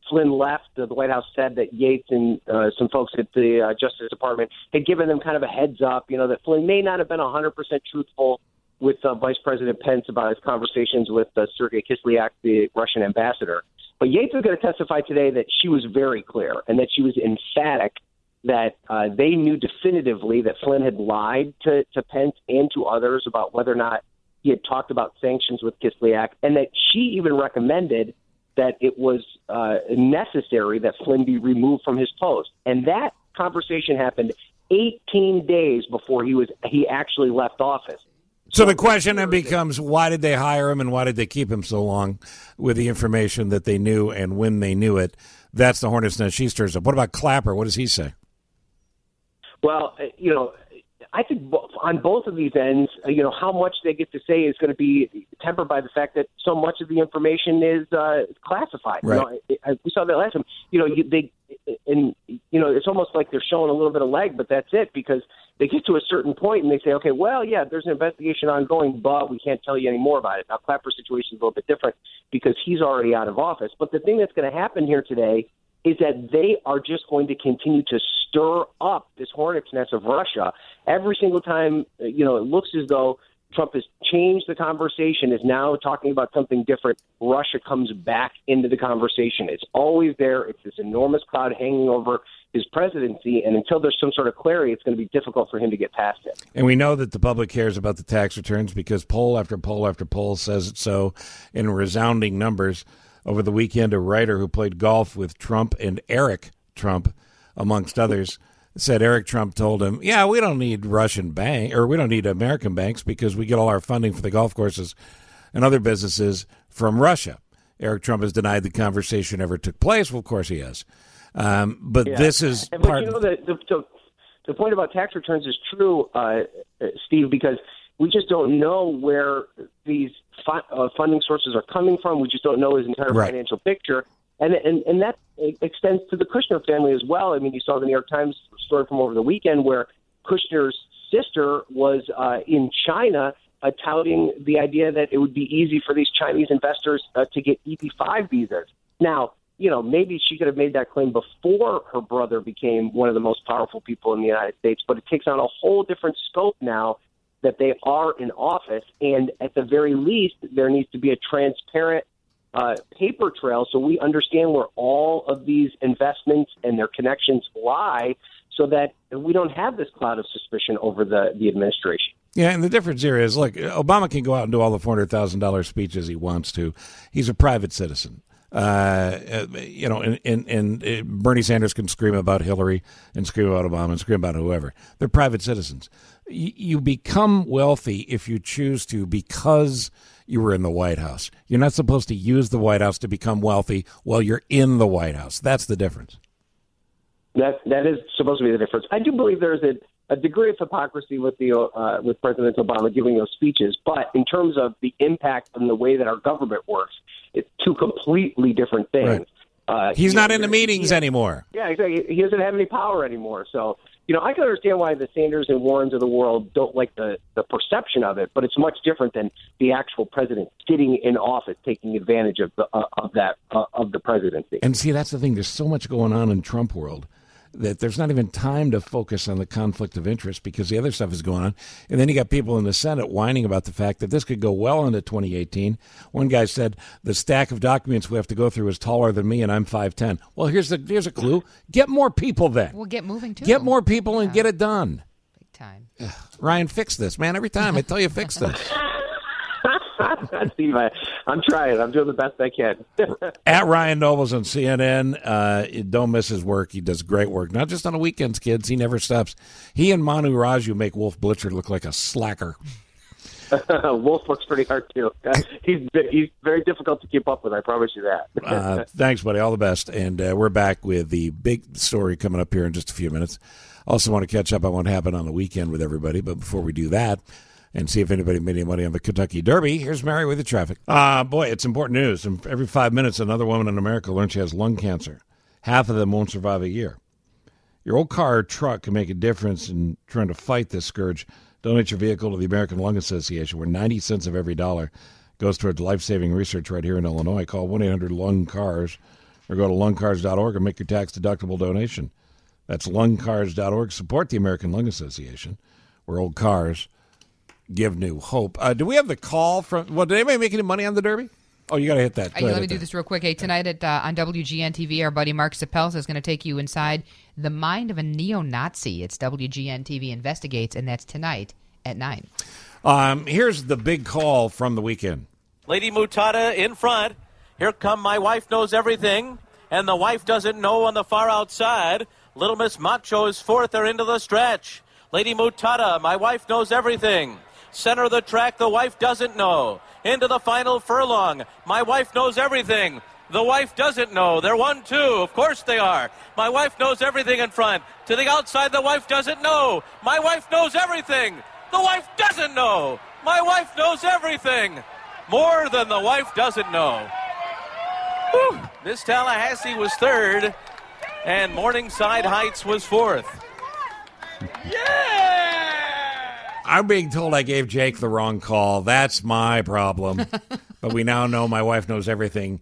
P: Flynn left, the White House said that Yates and some folks at the Justice Department had given them kind of a heads up, that Flynn may not have been 100% truthful with Vice President Pence about his conversations with Sergei Kislyak, the Russian ambassador. But Yates is going to testify today that she was very clear and that she was emphatic that they knew definitively that Flynn had lied to Pence and to others about whether or not he had talked about sanctions with Kislyak, and that she even recommended that it was necessary that Flynn be removed from his post. And that conversation happened 18 days before he actually left office.
C: So the question then becomes, why did they hire him and why did they keep him so long with the information that they knew and when they knew it? That's the hornet's nest she stirs up. What about Clapper? What does he say?
P: Well, I think on both of these ends, how much they get to say is going to be tempered by the fact that so much of the information is classified.
C: Right.
P: We saw that last time. It's almost like they're showing a little bit of leg, but that's it, because they get to a certain point and they say, okay, well, yeah, there's an investigation ongoing, but we can't tell you any more about it. Now, Clapper's situation is a little bit different because he's already out of office. But the thing that's going to happen here today is that they are just going to continue to stir up this hornet's nest of Russia. Every single time, it looks as though Trump has changed the conversation, is now talking about something different, Russia comes back into the conversation. It's always there. It's this enormous cloud hanging over his presidency, and until there's some sort of clarity, it's going to be difficult for him to get past it.
C: And we know that the public cares about the tax returns because poll after poll after poll says it so in resounding numbers. Over the weekend, a writer who played golf with Trump and Eric Trump, amongst others, said Eric Trump told him, yeah, we don't need Russian bank, or we don't need American banks because we get all our funding for the golf courses and other businesses from Russia. Eric Trump has denied the conversation ever took place. Well, of course he has. This is part of
P: the point about tax returns is true, Steve, because we just don't know where these funding sources are coming from. We just don't know his entire financial picture. And that extends to the Kushner family as well. I mean, you saw the New York Times story from over the weekend where Kushner's sister was in China touting the idea that it would be easy for these Chinese investors to get EP5 visas. Now, maybe she could have made that claim before her brother became one of the most powerful people in the United States, but it takes on a whole different scope now that they are in office. And at the very least, there needs to be a transparent paper trail so we understand where all of these investments and their connections lie, so that we don't have this cloud of suspicion over the administration.
C: Yeah, and the difference here is, look, Obama can go out and do all the $400,000 speeches he wants to. He's a private citizen. And Bernie Sanders can scream about Hillary and scream about Obama and scream about whoever. They're private citizens. You become wealthy if you choose to because you were in the White House. You're not supposed to use the White House to become wealthy while you're in the White House. That's the difference.
P: That is supposed to be the difference. I do believe there's a degree of hypocrisy with President Obama giving those speeches, but in terms of the impact and the way that our government works, it's two completely different things.
C: Right. He's not in the meetings anymore.
P: Yeah, exactly. He doesn't have any power anymore. So, I can understand why the Sanders and Warrens of the world don't like the perception of it, but it's much different than the actual president sitting in office taking advantage of the presidency.
C: And see, that's the thing. There's so much going on in Trump world that there's not even time to focus on the conflict of interest because the other stuff is going on. And then you got people in the Senate whining about the fact that this could go well into 2018. One guy said the stack of documents we have to go through is taller than me and I'm 5'10". Well, here's a clue. Get more people then.
E: We'll get moving too.
C: Get more people and get it done.
E: Big time.
C: Ryan, fix this, man. Every time I tell you fix this.
P: Steve, I'm trying. I'm doing the best I can.
C: At Ryan Nobles on CNN. Don't miss his work. He does great work. Not just on the weekends, kids. He never stops. He and Manu Raju make Wolf Blitzer look like a slacker.
P: Wolf works pretty hard, too. He's very difficult to keep up with. I promise you that.
C: Thanks, buddy. All the best. And we're back with the big story coming up here in just a few minutes. Also want to catch up on what happened on the weekend with everybody. But before we do that, and see if anybody made any money on the Kentucky Derby. Here's Mary with the traffic. Boy, it's important news. And every 5 minutes, another woman in America learns she has lung cancer. Half of them won't survive a year. Your old car or truck can make a difference in trying to fight this scourge. Donate your vehicle to the American Lung Association, where 90 cents of every dollar goes towards life-saving research right here in Illinois. Call 1-800-LUNG-CARS or go to lungcars.org and make your tax-deductible donation. That's lungcars.org. Support the American Lung Association, where old cars give new hope. Do we have the call from... Well, did anybody make any money on the Derby? Oh, you got to hit that.
E: Let me do this real quick. Hey, tonight on WGN TV, our buddy Mark Sapelsa is going to take you inside the mind of a neo-Nazi. It's WGN TV Investigates, and that's tonight at 9.
C: Here's the big call from the weekend.
Q: Lady Mutada in front. Here come My Wife Knows Everything, and The Wife Doesn't Know on the far outside. Little Miss Macho is fourth. They're into the stretch. Lady Mutada, My Wife Knows Everything. Center of the track, The Wife Doesn't Know. Into the final furlong. My Wife Knows Everything. The Wife Doesn't Know. They're 1-2. Of course they are. My Wife Knows Everything in front. To the outside, The Wife Doesn't Know. My Wife Knows Everything. The Wife Doesn't Know. My Wife Knows Everything. More than The Wife Doesn't Know. Whew. Miss Tallahassee was third, and Morningside Heights was fourth.
C: I'm being told I gave Jake the wrong call. That's my problem. But we now know My Wife Knows Everything.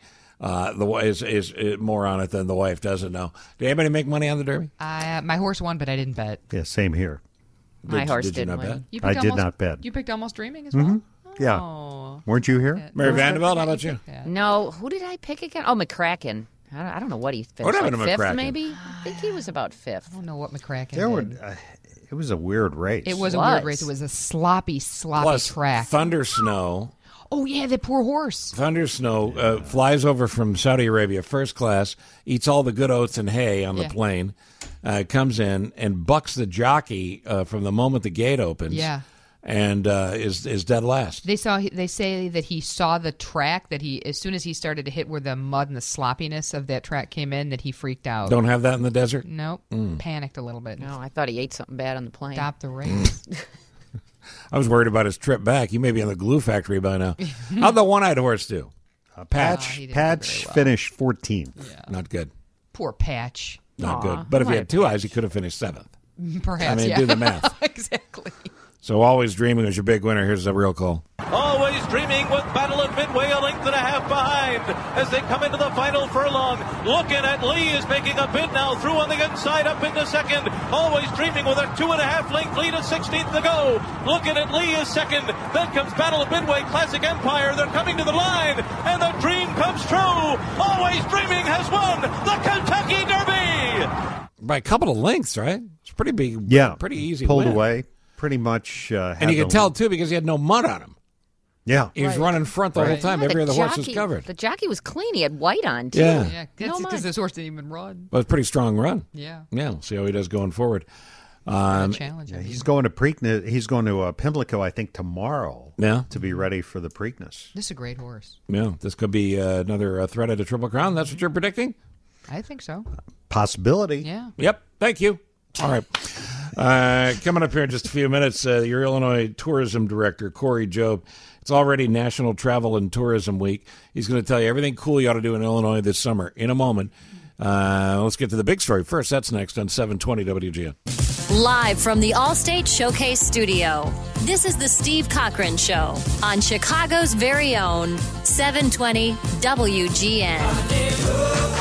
C: Is more on it than The Wife Doesn't Know. Did anybody make money on the Derby?
E: My horse won, but I didn't bet.
G: Yeah, same here.
L: My horse
C: did you not
L: win.
C: bet?
G: I did not bet.
E: You picked Almost Dreaming as well?
G: Mm-hmm. Yeah.
E: Oh.
G: Weren't you here?
C: Mary Vanderbilt, how about you?
L: No, who did I pick again? Oh, McCracken. I don't know what he finished.
C: What happened to
L: fifth,
C: McCracken?
L: maybe? I think he was about fifth.
E: I don't know what McCracken did.
G: It was a weird race.
E: It was a weird race. It was a sloppy
C: Plus,
E: track.
C: Thunder Snow.
E: Oh, yeah, that poor horse.
C: Thunder Snow flies over from Saudi Arabia, first class, eats all the good oats and hay on the plane, comes in and bucks the jockey from the moment the gate opens.
E: Yeah.
C: And is dead last.
E: They say that he saw the track, that he, as soon as he started to hit where the mud and the sloppiness of that track came in, that he freaked out.
C: Don't have that in the desert?
E: Nope. Panicked a little bit.
L: No, I thought he ate something bad on the plane.
E: Stopped the race.
C: I was worried about his trip back. He may be in the glue factory by now. How'd the one-eyed horse do?
G: Patch finished 14th.
E: Yeah.
C: Not good.
E: Poor Patch.
C: Not good. But if he had two eyes, he could have finished 7th.
E: Perhaps,
C: do the math.
E: Exactly.
C: So Always Dreaming was your big winner. Here's the real call.
Q: Always Dreaming with Battle of Midway a length and a half behind as they come into the final furlong. Looking at Lee is making a bid now through on the inside up into second. Always Dreaming with a 2.5 length lead at 16th to go. Looking at Lee is second. Then comes Battle of Midway, Classic Empire. They're coming to the line and the dream comes true. Always Dreaming has won the Kentucky Derby.
C: By a couple of lengths, right? It's pretty big.
G: Yeah.
C: Pretty easy
G: Pulled
C: win.
G: away. Pretty much.
C: And you could tell, too, because he had no mud on him.
G: Yeah.
C: He was running front the whole time. Every other horse was covered.
L: The jockey was clean. He had white on, too.
C: Yeah.
E: Because this horse didn't even run.
C: But it's a pretty strong run.
E: Yeah.
C: Yeah, we'll see how he does going forward.
E: Challenge.
G: Yeah, he's going to Preakness. He's going to Pimlico, I think, tomorrow.
C: Yeah.
G: To be ready for the Preakness.
E: This is a great horse.
C: Yeah, this could be another threat at a Triple Crown. That's what you're predicting?
E: I think so.
G: Possibility.
E: Yeah.
C: Yep. Thank you. All right. Coming up here in just a few minutes, your Illinois Tourism Director, Corey Jobe. It's already National Travel and Tourism Week. He's going to tell you everything cool you ought to do in Illinois this summer in a moment. Let's get to the big story first. That's next on 720 WGN.
B: Live from the Allstate Showcase Studio, this is the Steve Cochran Show on Chicago's very own 720 WGN.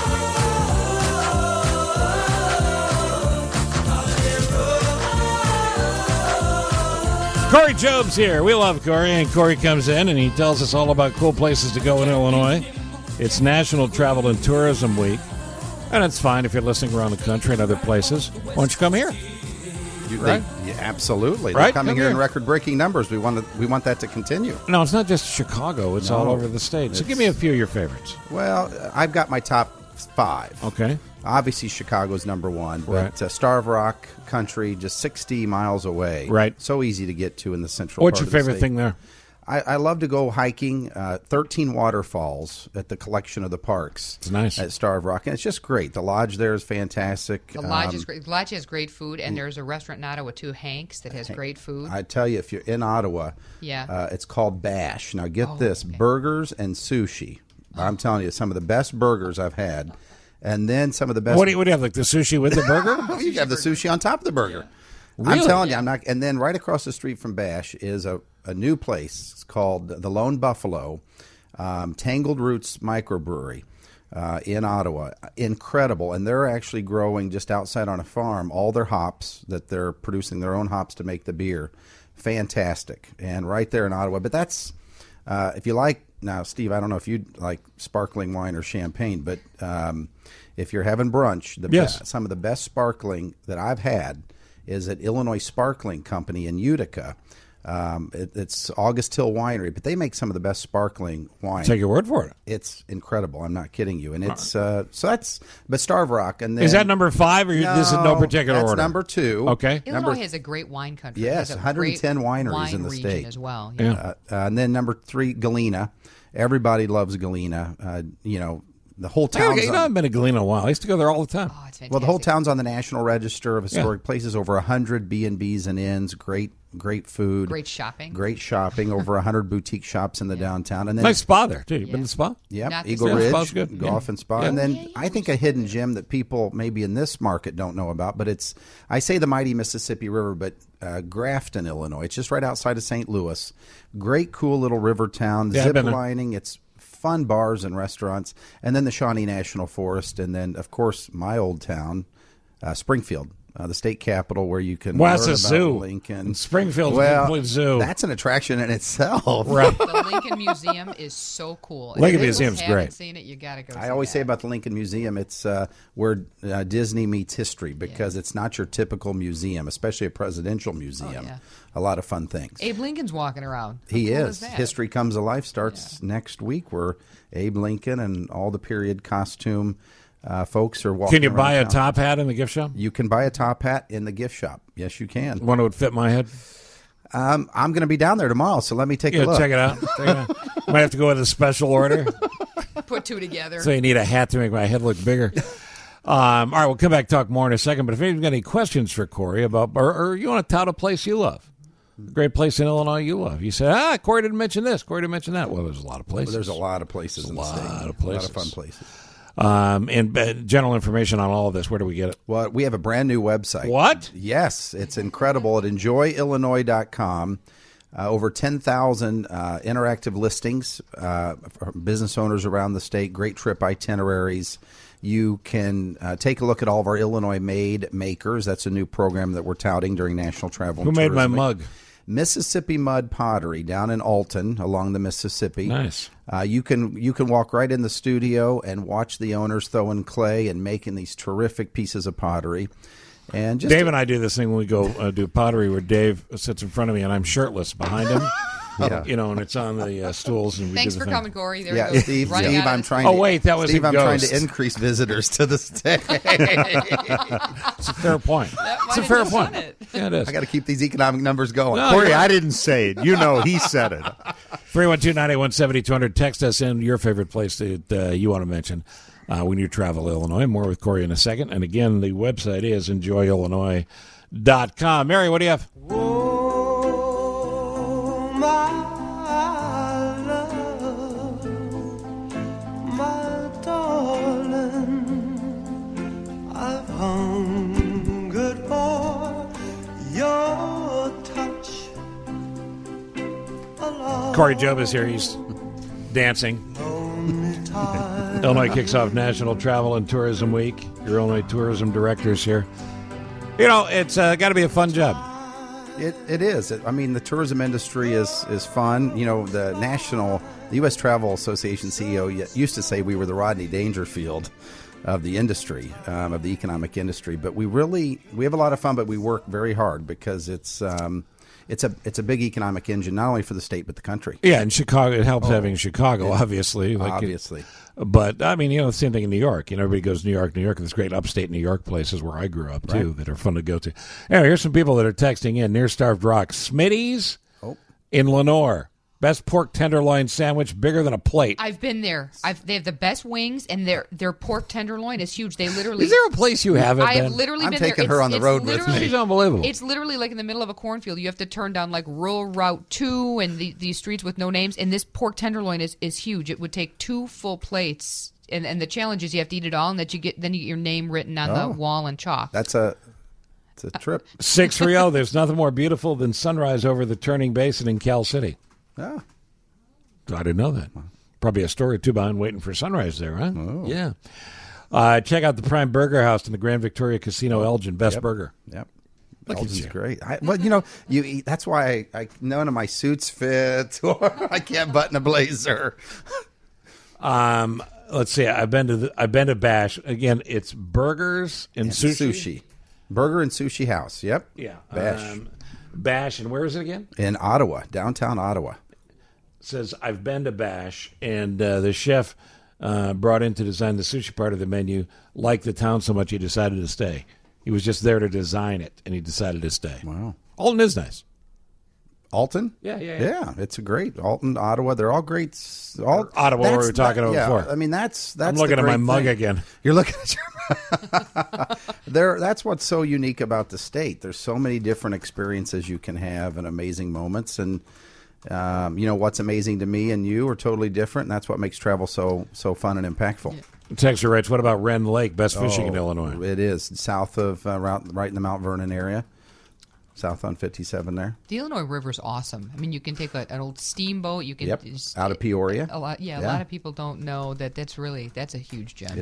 C: Corey Jobe's here. We love Corey, and Corey comes in and he tells us all about cool places to go in Illinois. It's National Travel and Tourism Week, and it's fine if you're listening around the country and other places. Why don't you come here?
R: Right? Absolutely.
C: Right?
R: They're coming
C: Come
R: here in
C: here.
R: record-breaking numbers. We want that to continue.
C: No, it's not just Chicago. It's all
R: No,
C: over the state. So give me a few of your favorites.
R: Well, I've got my top 5.
C: Okay.
R: Obviously, Chicago's number 1, but
C: Right.
R: Starved Rock Country, just 60 miles away.
C: Right.
R: So easy to get to in the central
C: What's
R: part
C: your
R: of the
C: favorite
R: state.
C: thing there?
R: I love to go hiking. 13 waterfalls at the collection of the parks.
C: It's nice.
R: At Starved Rock. And it's just great. The lodge there is fantastic.
E: The lodge is great. The lodge has great food, and there's a restaurant in Ottawa, too, Hank's, that has great food.
R: I tell you, if you're in Ottawa,
E: Yeah.
R: it's called Bash. Now, get this, burgers and sushi. I'm telling you, some of the best burgers I've had. And then some of the best...
C: What do you have, like the sushi with the burger?
R: You have the sushi on top of the burger.
C: Really?
R: I'm telling you, I'm not... And then right across the street from Bash is a new place. It's called the Lone Buffalo, Tangled Roots Microbrewery. in Ottawa. Incredible. And they're actually growing just outside on a farm all their hops, that they're producing their own hops to make the beer. Fantastic. And right there in Ottawa. But that's, if you like, now, Steve, I don't know if you like sparkling wine or champagne, but if you're having brunch, some of the best sparkling that I've had is at Illinois Sparkling Company in Utica. It's August Hill Winery, but they make some of the best sparkling wine.
C: Take your word for it.
R: It's incredible. I'm not kidding you. And it's so that's but Starved Rock. And then,
C: is that number 5 or this is no particular
R: that's
C: order?
R: Number 2.
C: Okay.
E: Illinois has a great wine country.
R: Yes,
E: It has a
R: 110
E: great
R: wineries
E: wine
R: in the
E: region
R: state
E: as well.
R: And then number 3, Galena. Everybody loves Galena. The whole town.
C: I've been to Galena a while. I used to go there all the time.
E: Oh, it's fantastic.
R: Well, the whole town's on the National Register of Historic Places. Over 100 B&Bs and inns. Great food.
E: Great shopping.
R: Over 100 boutique shops in the downtown. And then
C: nice spa there too. You been to the spa?
R: Yep. Eagle Ridge Golf and Spa. And then I think a hidden gem that people maybe in this market don't know about, but it's, I say the mighty Mississippi River, but Grafton, Illinois. It's just right outside of St. Louis. Great, cool little river town. Zip lining. It's fun bars and restaurants, and then the Shawnee National Forest, and then, of course, my old town, Springfield, the state capital, where you can learn about
C: zoo.
R: Lincoln.
C: And Springfield's a complete zoo.
R: That's an attraction in itself.
C: Right.
E: The Lincoln Museum is so cool.
C: Lincoln Museum's great.
E: If you haven't seen it, you got to go see
R: I always say about the Lincoln Museum, it's where Disney meets history, because it's not your typical museum, especially a presidential museum. A lot of fun things.
E: Abe Lincoln's walking around.
R: He is. History Comes Alive starts next week, where Abe Lincoln and all the period costume folks are walking around.
C: Can you buy a
R: town.
C: top hat in the gift shop?
R: You can buy a top hat in the gift shop. Yes, you can.
C: One that would fit my head?
R: I'm going to be down there tomorrow, so let me take a look.
C: Check it out. Might have to go with a special order.
E: Put two together.
C: So you need a hat to make my head look bigger. All right, we'll come back and talk more in a second. But if you've got any questions for Corey about, or you want to tout a place you love, great place in Illinois you love. You say, Corey didn't mention this, Corey didn't mention that. Well, there's a lot of places.
R: Well, there's a lot of places in the state. A lot of fun places.
C: And general information on all of this, where do we get it?
R: Well, we have a brand new website.
C: What?
R: Yes, it's incredible at enjoyillinois.com. Over 10,000 interactive listings for business owners around the state, great trip itineraries. You can take a look at all of our Illinois Made Makers. That's a new program that we're touting during National Travel and
C: Who made my
R: Tourism Week.
C: mug?
R: Mississippi Mud Pottery down in Alton along the Mississippi.
C: Nice.
R: You can walk right in the studio and watch the owners throwing clay and making these terrific pieces of pottery. And just
C: Dave and I do this thing when we go do pottery, where Dave sits in front of me and I'm shirtless behind him. And it's on the stools. And we
E: Thanks
C: do the
E: for
C: thing.
E: coming, Corey. There you go.
R: Steve,
E: Running
R: I'm trying.
C: Oh wait, that was
R: Steve.
C: a
R: I'm
C: ghost.
R: trying to increase visitors to the state.
C: It's a fair point. It's a fair point. Yeah, it is.
R: I got to keep these economic numbers going.
C: No,
G: Corey, I didn't say it. You know, he said it.
C: 312-981-7200. Text us in your favorite place that you want to mention when you travel to Illinois. More with Corey in a second. And again, the website is enjoyillinois.com. Mary, what do you have?
M: Oh, my love, my darling, I've hungered for your touch.
C: Corey Job is here. He's dancing. Illinois kicks off National Travel and Tourism Week. Your Illinois Tourism Director's here. You know, it's got to be a fun job.
R: It is. I mean, the tourism industry is fun. You know, the U.S. Travel Association CEO used to say we were the Rodney Dangerfield of the industry, of the economic industry. But we have a lot of fun, but we work very hard because it's a big economic engine, not only for the state but the country.
C: Yeah, and Chicago, it helps having Chicago, obviously. But, I mean, the same thing in New York. Everybody goes to New York. There's great upstate New York places where I grew up, too, that are fun to go to. Anyway, here's some people that are texting in. Near Starved Rock. Smitty's in Lenore. Best pork tenderloin sandwich, bigger than a plate.
E: I've been there. They have the best wings, and their pork tenderloin is huge. They literally.
C: Is there a place you haven't been?
E: I have literally been
R: taking
E: there.
R: her on the road with me.
C: She's unbelievable.
E: It's literally like in the middle of a cornfield. You have to turn down like rural Route 2 and these streets with no names. And this pork tenderloin is huge. It would take 2 full plates. And the challenge is you have to eat it all, and you get your name written on the wall in chalk.
R: It's a trip.
C: 630. There's nothing more beautiful than sunrise over the Turning Basin in Cal City.
R: Yeah.
C: I didn't know that. Probably a story or two behind waiting for sunrise there, huh?
R: Oh.
C: Yeah. Check out the Prime Burger House in the Grand Victoria Casino, Elgin. Best burger.
R: Yep.
C: Look
R: Elgin's
C: at you.
R: great. You eat. That's why I none of my suits fit, or I can't button a blazer.
C: Let's see. I've been to Bash again. It's burgers and sushi.
R: Burger and Sushi House. Yep.
C: Yeah.
R: Bash.
C: Bash, and where is it again?
R: In Ottawa, downtown Ottawa.
C: Says I've been to Bash, and the chef brought in to design the sushi part of the menu. Liked the town so much he decided to stay. He was just there to design it, and he decided to stay.
R: Wow.
C: Alton is nice.
R: Alton?
C: Yeah.
R: It's a great Alton, Ottawa. They're all great.
C: Ottawa, we were talking about before.
R: I mean, that's.
C: I'm looking at my mug again.
R: You're looking at your. That's what's so unique about the state. There's so many different experiences you can have and amazing moments, and what's amazing to me and you are totally different, and that's what makes travel so fun and impactful.
C: Yeah. Texture Rich, what about Wren Lake? Best fishing in Illinois.
R: It is south of right in the Mount Vernon area. South on 57 there.
E: The Illinois River is awesome. I mean, you can take an old steamboat. You can
R: out of Peoria.
E: A lot of people don't know that's a huge gem.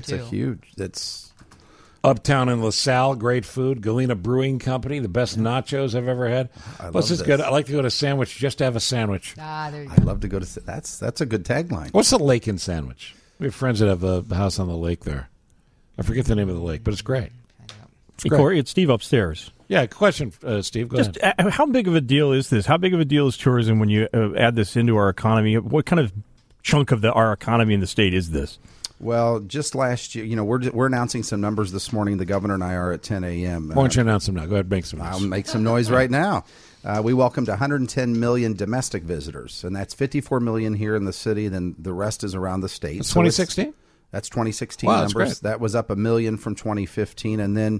R: It's
C: Uptown in LaSalle, great food. Galena Brewing Company, the best nachos I've ever had. Plus, it's good. I like to go to Sandwich just to have a sandwich.
E: There you go.
R: I'd love to go to. That's a good tagline.
C: What's the lake in Sandwich? We have friends that have a house on the lake there. I forget the name of the lake, but it's great.
F: Hey, Corey, it's Steve upstairs.
C: Yeah, question, Steve. Go ahead.
F: How big of a deal is this? How big of a deal is tourism when you add this into our economy? What kind of chunk of our economy in the state is this?
R: Well, just last year, we're announcing some numbers this morning. The governor and I are at 10 a.m.
C: Why don't you announce them now? Go ahead, make some noise.
R: I'll make some noise right now. We welcomed 110 million domestic visitors, and that's 54 million here in the city. Then the rest is around the state.
C: That's 2016?
R: That's 2016
C: wow,
R: numbers.
C: that's great.
R: That was up 1 million from 2015. And then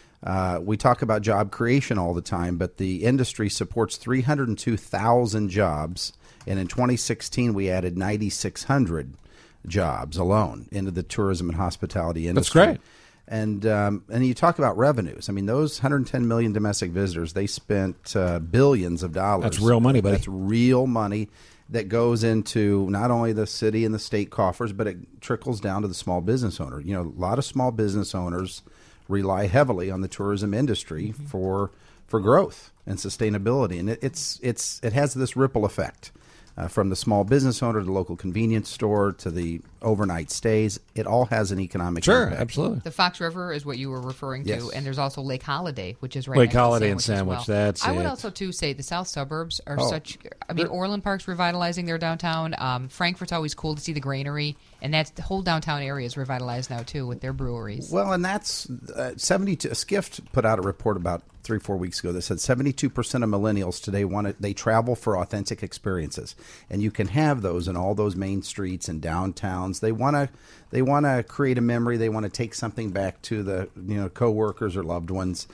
R: we talk about job creation all the time, but the industry supports 302,000 jobs. And in 2016, we added 9,600 jobs alone into the tourism and hospitality industry.
C: That's great.
R: And you talk about revenues. I mean, those 110 million domestic visitors, they spent billions of dollars.
C: That's real money, buddy.
R: That's real money that goes into not only the city and the state coffers, but it trickles down to the small business owner. A lot of small business owners rely heavily on the tourism industry for growth and sustainability, and it has this ripple effect. From the small business owner to the local convenience store to the overnight stays, it all has an economic impact.
C: Sure, absolutely.
E: The Fox River is what you were referring to,
R: Yes.
E: and there's also Lake Holiday, which is right
C: Lake
E: next to
C: Holiday and
E: Sandwich as
C: Sandwich,
E: well.
C: that's
E: I would
C: it.
E: also, too, say the south suburbs are
R: They're-
E: Orland Park's revitalizing their downtown. Frankfurt's always cool to see the granary, and the whole downtown area is revitalized now, too, with their breweries.
R: Well, and that's 72. Skift put out a report about 3-4 weeks ago that said 72% of millennials today they travel for authentic experiences, and you can have those in all those main streets and downtowns. They want to create a memory. They want to take something back to the coworkers or loved ones.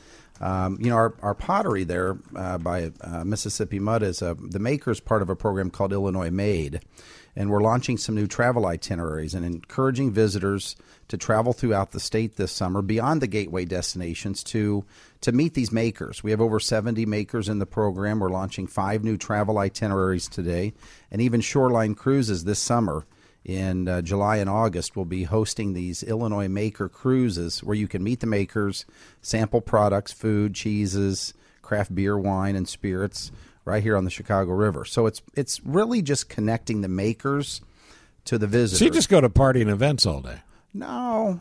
R: Our pottery there by Mississippi Mud is the makers part of a program called Illinois Made. And we're launching some new travel itineraries and encouraging visitors to travel throughout the state this summer beyond the gateway destinations to meet these makers. We have over 70 makers in the program. We're launching 5 new travel itineraries today. And even Shoreline Cruises this summer in July and August will be hosting these Illinois Maker Cruises where you can meet the makers, sample products, food, cheeses, craft beer, wine, and spirits right here on the Chicago River. So it's really just connecting the makers to the visitors.
C: So you just go to party and events all day?
R: No.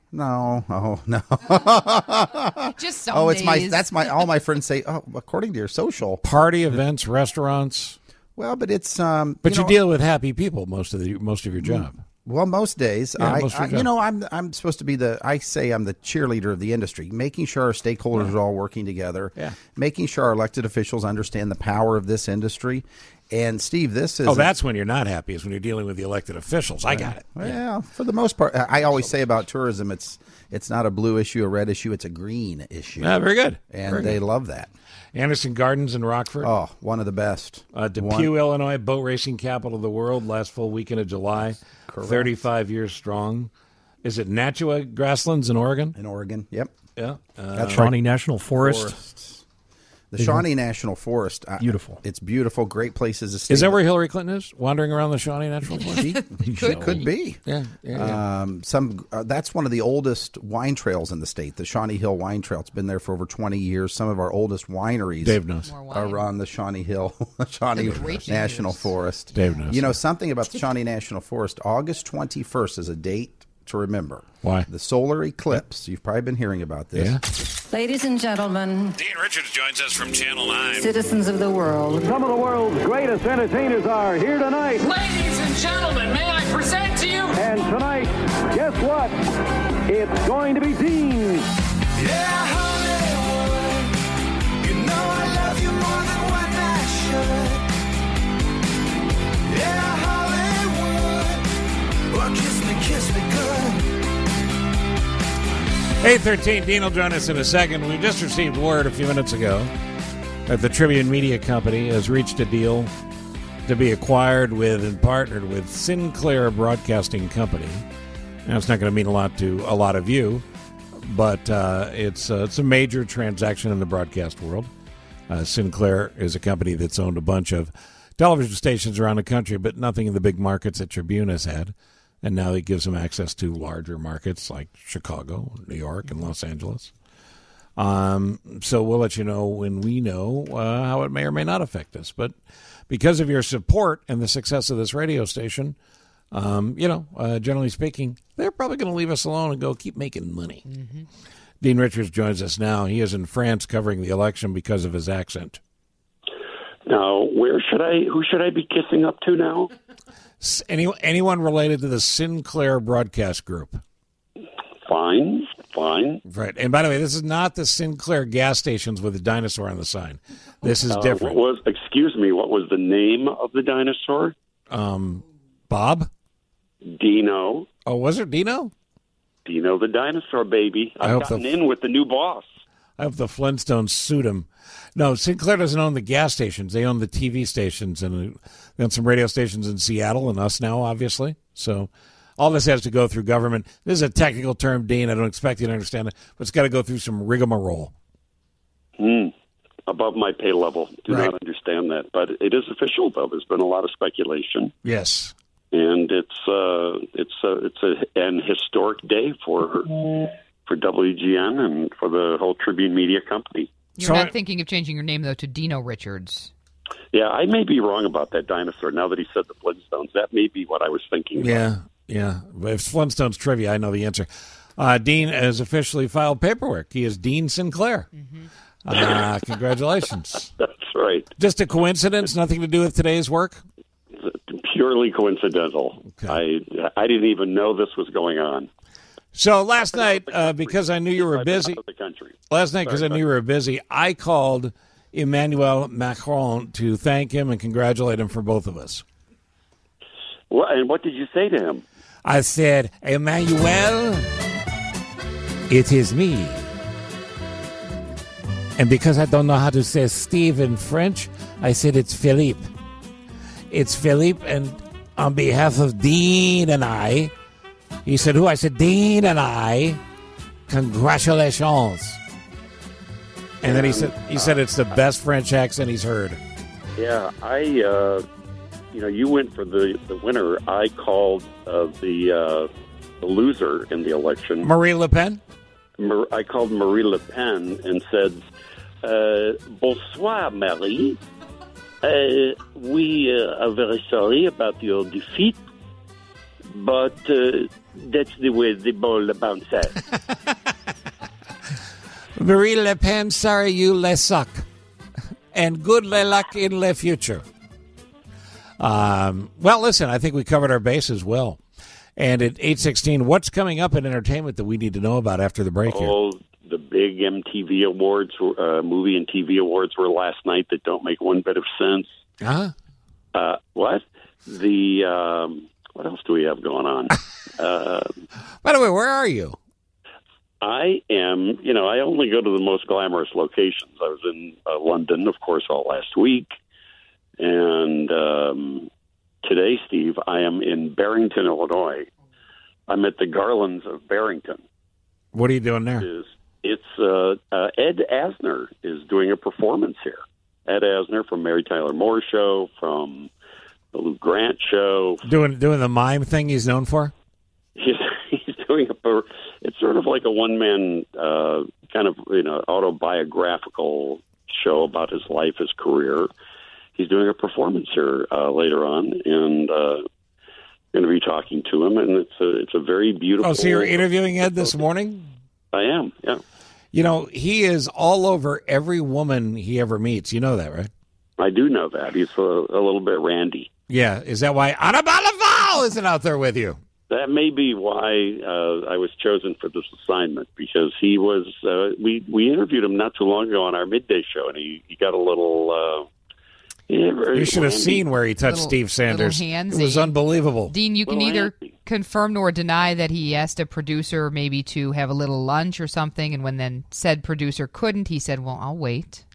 E: Just some
R: days. All my friends say, according to your social.
C: Party, events, restaurants.
R: Well, but it's
C: But you deal with happy people most of your job.
R: Well, most days,
C: Yeah,
R: I'm supposed to be I'm the cheerleader of the industry, making sure our stakeholders are all working together, making sure our elected officials understand the power of this industry. And Steve, this is
C: that's when you're not happy, is when you're dealing with the elected officials. I got it.
R: Well, for the most part, I always say about tourism, it's not a blue issue, a red issue, it's a green issue.
C: Yeah, very good.
R: And they love that.
C: Anderson Gardens in Rockford.
R: Oh, one of the best.
C: Depew, Illinois, boat racing capital of the world, last full weekend of July.
R: Correct.
C: 35 years strong. Is it Nashua Grasslands in Oregon?
R: In Oregon, yep.
C: Yeah.
F: Shawnee National Forest.
R: The Shawnee National Forest.
F: Beautiful.
R: It's beautiful. Great places to stay.
C: Is that where Hillary Clinton is? Wandering around the Shawnee National Forest?
R: She could be.
C: Yeah.
R: That's one of the oldest wine trails in the state, the Shawnee Hill Wine Trail. It's been there for over 20 years. Some of our oldest wineries
C: Dave knows.
R: are on the Shawnee Hill, Shawnee National Forest.
C: Dave knows.
R: You know something about the Shawnee National Forest? August 21st is a date to remember.
C: Why?
R: The solar eclipse. You've probably been hearing about this.
C: Yeah.
S: Ladies and gentlemen,
C: Dean Richards joins us from Channel 9.
S: citizens of the world,
T: Some of the world's greatest entertainers are here tonight.
K: Ladies and gentlemen, may I present to you?
T: And tonight, guess what? It's going to be Dean.
K: Yeah, Hollywood, you know I love you more than one night should. Yeah, Hollywood, well, kiss me good.
C: 8:13, Dean will join us in a second. We just received word a few minutes ago that the Tribune Media Company has reached a deal to be acquired with and partnered with Sinclair Broadcasting Company. Now, it's not going to mean a lot to a lot of you, but it's a major transaction in the broadcast world. Sinclair is a company that's owned a bunch of television stations around the country, but nothing in the big markets that Tribune has had. And now it gives them access to larger markets like Chicago, New York, and Los Angeles. So we'll let you know when we know how it may or may not affect us. But because of your support and the success of this radio station, generally speaking, they're probably going to leave us alone and go keep making money. Mm-hmm. Dean Richards joins us now. He is in France covering the election because of his accent.
U: Now, who should I be kissing up to now?
C: Anyone related to the Sinclair Broadcast Group?
U: Fine.
C: Right. And by the way, this is not the Sinclair gas stations with the dinosaur on the sign. This is different.
U: Excuse me, what was the name of the dinosaur?
C: Bob?
U: Dino.
C: Oh, was it Dino?
U: Dino the dinosaur, baby. I've gotten in with the new boss.
C: I hope the Flintstones sued him. No, Sinclair doesn't own the gas stations. They own the TV stations, and they own some radio stations in Seattle and us now, obviously. So all this has to go through government. This is a technical term, Dean. I don't expect you to understand it, but it's got to go through some rigmarole.
U: Above my pay level. Do not understand that. But it is official, though. There's been a lot of speculation.
C: Yes.
U: And it's an historic day for WGN and for the whole Tribune Media Company.
E: You're not thinking of changing your name, though, to Dino Richards.
U: Yeah, I may be wrong about that dinosaur. Now that he said the Flintstones, that may be what I was thinking about.
C: Yeah. But if Flintstones trivia, I know the answer. Dean has officially filed paperwork. He is Dean Sinclair. Mm-hmm. Congratulations.
U: That's right.
C: Just a coincidence? Nothing to do with today's work?
U: Purely coincidental. Okay. I didn't even know this was going on.
C: So last night, because I knew you were busy, I called Emmanuel Macron to thank him and congratulate him for both of us.
U: Well, and what did you say to him?
C: I said, Emmanuel, it is me. And because I don't know how to say Steve in French, I said it's Philippe. It's Philippe, and on behalf of Dean and I, he said, who? I said, Dean and I, congratulations. And then he said it's the best French accent he's heard.
U: Yeah, you went for the winner. I called the loser in the election.
C: Marie Le Pen?
U: I called Marie Le Pen and said, bonsoir, Marie. We are very sorry about your defeat, but that's the way the ball bounces.
C: Marie Le Pen, sorry you le suck. And good le luck in le future. Well, listen, I think we covered our bases well. And at 8:16, what's coming up in entertainment that we need to know about after the break here?
U: Oh, the big MTV Awards, movie and TV awards were last night that don't make one bit of sense.
C: Uh-huh.
U: What? What else do we have going on?
C: By the way, where are you?
U: I am, I only go to the most glamorous locations. I was in London, of course, all last week. And today, Steve, I am in Barrington, Illinois. I'm at the Garlands of Barrington.
C: What are you doing there?
U: It's Ed Asner is doing a performance here. Ed Asner from Mary Tyler Moore Show, from the Lou Grant Show.
C: Doing the mime thing he's known for?
U: He's doing it's sort of like a one-man kind of autobiographical show about his life, his career. He's doing a performance here later on, and going to be talking to him, and it's a very beautiful.
C: Oh, so you're interviewing Ed this morning?
U: I am, yeah.
C: You know, he is all over every woman he ever meets. You know that, right?
U: I do know that. He's a little bit randy.
C: Yeah. Is that why Anna Balaval isn't out there with you?
U: That may be why I was chosen for this assignment, because he was. We interviewed him not too long ago on our midday show, and he got a little.
C: You should have seen where he touched Steve Sanders. It was unbelievable.
E: Dean, you can either confirm nor deny that he asked a producer maybe to have a little lunch or something, and when then said producer couldn't, he said, well, I'll wait.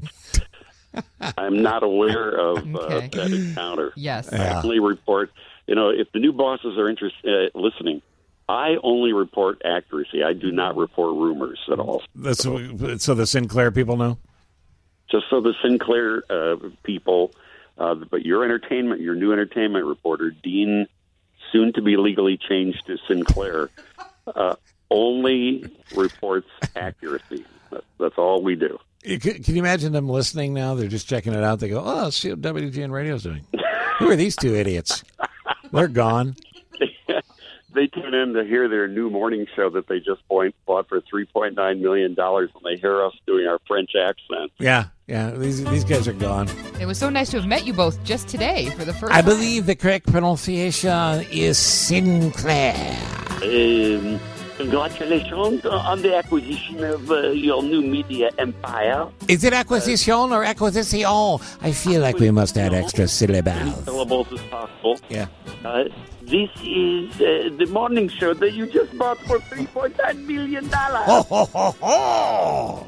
U: I'm not aware of that encounter.
E: Yes.
U: I only report, if the new bosses are listening, I only report accuracy. I do not report rumors at all.
C: So the Sinclair people know?
U: Just so the Sinclair people, but your new entertainment reporter, Dean, soon to be legally changed to Sinclair, only reports accuracy. That's all we do.
C: Can you imagine them listening now? They're just checking it out. They go, oh, let's see what WGN Radio's doing. Who are these two idiots? They're gone.
U: They tune in to hear their new morning show that they just bought for $3.9 million, and they hear us doing our French accent.
C: Yeah. These guys are gone.
E: It was so nice to have met you both just today for the first
C: I
E: time.
C: believe the correct pronunciation is Sinclair.
U: Congratulations on the acquisition of your new media empire.
C: Is it acquisition or acquisition? I feel like we must add extra syllables.
U: As many syllables as possible.
C: Yeah.
U: This is the morning show that you just bought for $3.9 million.
C: Ho, ho, ho, ho.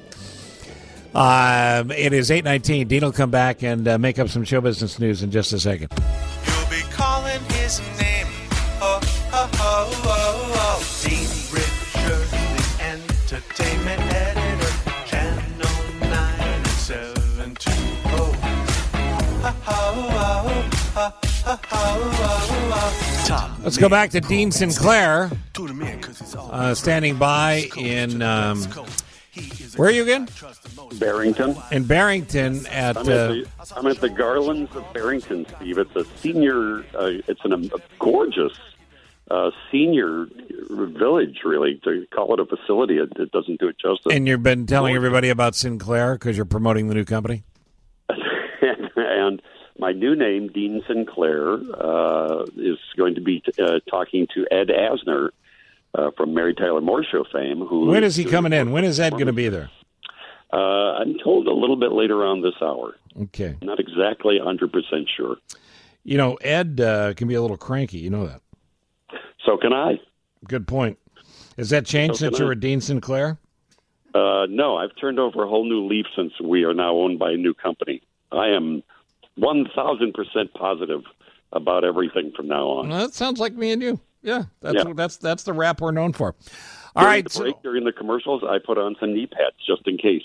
C: It is 8:19. Dean will come back and make up some show business news in just a second.
K: You'll be calling his name. Oh, oh, oh, oh, oh. Dean Richard, the entertainment editor. Channel 9720. Oh, oh, oh, oh, oh, oh.
C: Let's go back to Dean Sinclair, standing by in, where are you again?
U: Barrington.
C: In Barrington at...
U: I'm at the Garlands of Barrington, Steve. It's a senior, it's a gorgeous senior village, really. To call it a facility, it doesn't do it justice.
C: And you've been telling everybody about Sinclair because you're promoting the new company?
U: And my new name, Dean Sinclair, is going to be talking to Ed Asner from Mary Tyler Moore Show fame.
C: When is he coming in? When is Ed going to be there?
U: I'm told a little bit later on this hour.
C: Okay.
U: Not exactly 100% sure.
C: You know, Ed can be a little cranky. You know that.
U: So can I.
C: Good point. Has that changed since you were Dean Sinclair?
U: No, I've turned over a whole new leaf since we are now owned by a new company. I am 1,000% positive about everything from now on.
C: Well, that sounds like me and you. Yeah, that's the rap we're known for.
U: All right. During the commercials, I put on some knee pads just in case.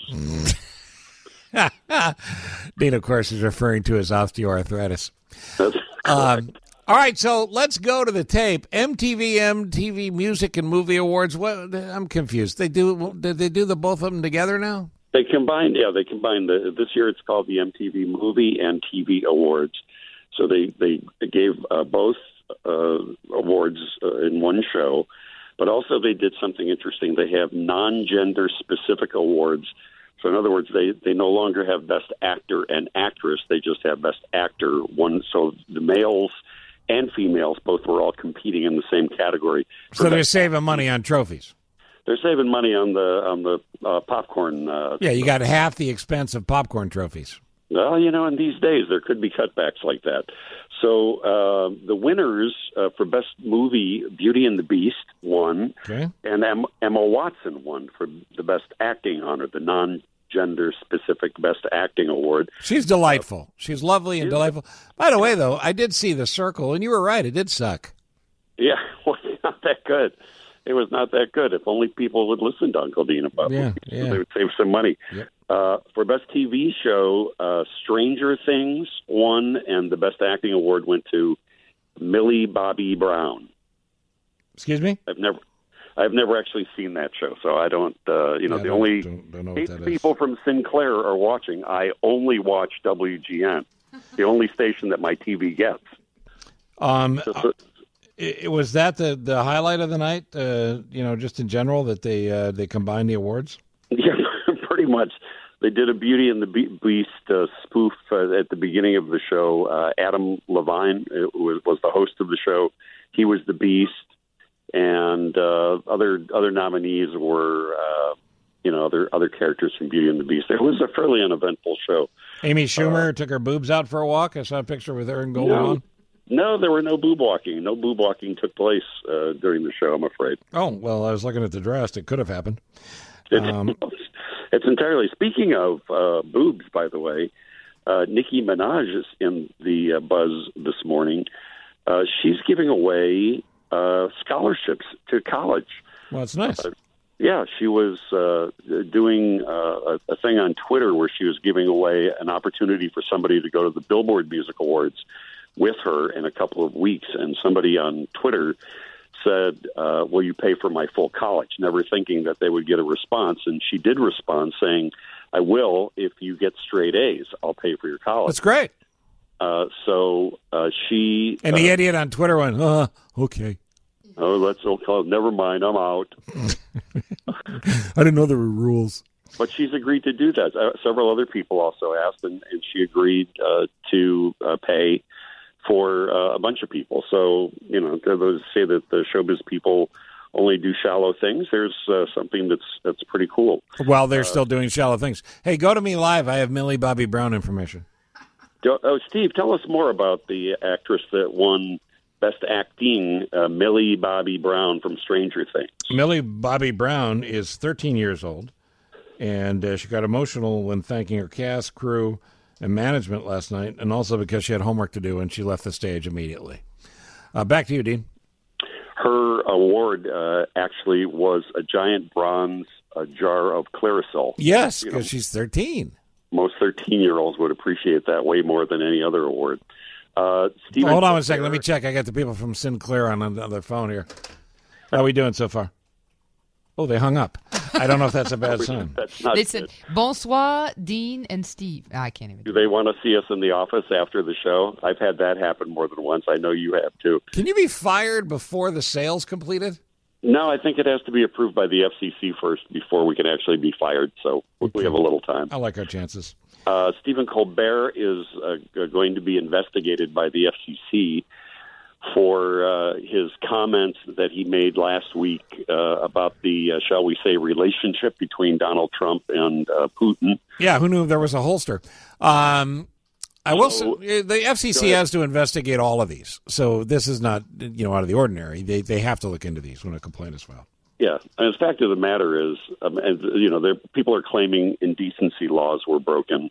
C: Dean, of course, is referring to his osteoarthritis. All right, so let's go to the tape. MTV Music and Movie Awards. What? I'm confused. Did they do the both of them together now?
U: They combined. Yeah, they combined. This year it's called the MTV Movie and TV Awards. So they gave both awards in one show, but also they did something interesting. They have non-gender specific awards. So in other words, they no longer have Best Actor and Actress. They just have Best Actor. One. So the males and females both were all competing in the same category.
C: So they're saving money on trophies.
U: They're saving money on the popcorn.
C: Yeah, you got half the expense of popcorn trophies.
U: Well, in these days there could be cutbacks like that. So the winners for Best Movie, Beauty and the Beast, won.
C: Okay.
U: And Emma Watson won for the Best Acting honor, the non-gender specific Best Acting award.
C: She's delightful. She's lovely and delightful. By the way, though, I did see The Circle, and you were right. It did suck.
U: Yeah, well, it's not that good. It was not that good. If only people would listen to Uncle Dean about it, they would save some money.
C: Yep.
U: For Best TV Show, Stranger Things won, and the Best Acting Award went to Millie Bobby Brown.
C: Excuse me?
U: I've never actually seen that show, so I don't. The only
C: don't know what
U: 8
C: that is.
U: people from Sinclair are watching. I only watch WGN, the only station that my TV gets.
C: Was that the highlight of the night? Just in general, that they combined the awards.
U: Yeah, pretty much. They did a Beauty and the Beast spoof at the beginning of the show. Adam Levine was the host of the show. He was the Beast, and other nominees were other characters from Beauty and the Beast. It was a fairly uneventful show.
C: Amy Schumer took her boobs out for a walk. I saw a picture with her in gold on.
U: No, there were no boob walking. No boob walking took place during the show, I'm afraid.
C: Oh, well, I was looking at the dress. It could have happened.
U: It's entirely. Speaking of boobs, by the way, Nicki Minaj is in the buzz this morning. She's giving away scholarships to college.
C: Well, it's nice.
U: She was doing a thing on Twitter where she was giving away an opportunity for somebody to go to the Billboard Music Awards with her in a couple of weeks. And somebody on Twitter said, will you pay for my full college? Never thinking that they would get a response. And she did respond saying, I will if you get straight A's. I'll pay for your college.
C: That's great.
U: She...
C: And the idiot on Twitter went, okay.
U: Oh, that's okay. Never mind. I'm out.
C: I didn't know there were rules.
U: But she's agreed to do that. Several other people also asked, and she agreed to pay for a bunch of people. So, those say that the showbiz people only do shallow things. There's something that's pretty cool.
C: While they're still doing shallow things. Hey, go to me live. I have Millie Bobby Brown information.
U: Steve, tell us more about the actress that won Best Acting, Millie Bobby Brown from Stranger Things.
C: Millie Bobby Brown is 13 years old, and she got emotional when thanking her cast, crew, and management last night, and also because she had homework to do, and she left the stage immediately. Back to you, Dean.
U: Her award actually was a giant bronze jar of Clarisol.
C: Yes, because she's 13.
U: Most 13-year-olds would appreciate that way more than any other award.
C: Stephen, hold on a second. Let me check. I got the people from Sinclair on the phone here. How are we doing so far? Oh, they hung up. I don't know if that's a bad sign.
E: They said, bonsoir, Dean and Steve. I can't even.
U: Do they want to see us in the office after the show? I've had that happen more than once. I know you have, too.
C: Can you be fired before the sale's completed?
U: No, I think it has to be approved by the FCC first before we can actually be fired, so we have a little time.
C: I like our chances.
U: Stephen Colbert is going to be investigated by the FCC for his comments that he made last week about the, shall we say, relationship between Donald Trump and Putin.
C: Yeah, who knew there was a holster? I will say, the FCC has to investigate all of these, so this is not out of the ordinary. They have to look into these when a complaint is filed.
U: Yeah, and the fact of the matter is, people are claiming indecency laws were broken.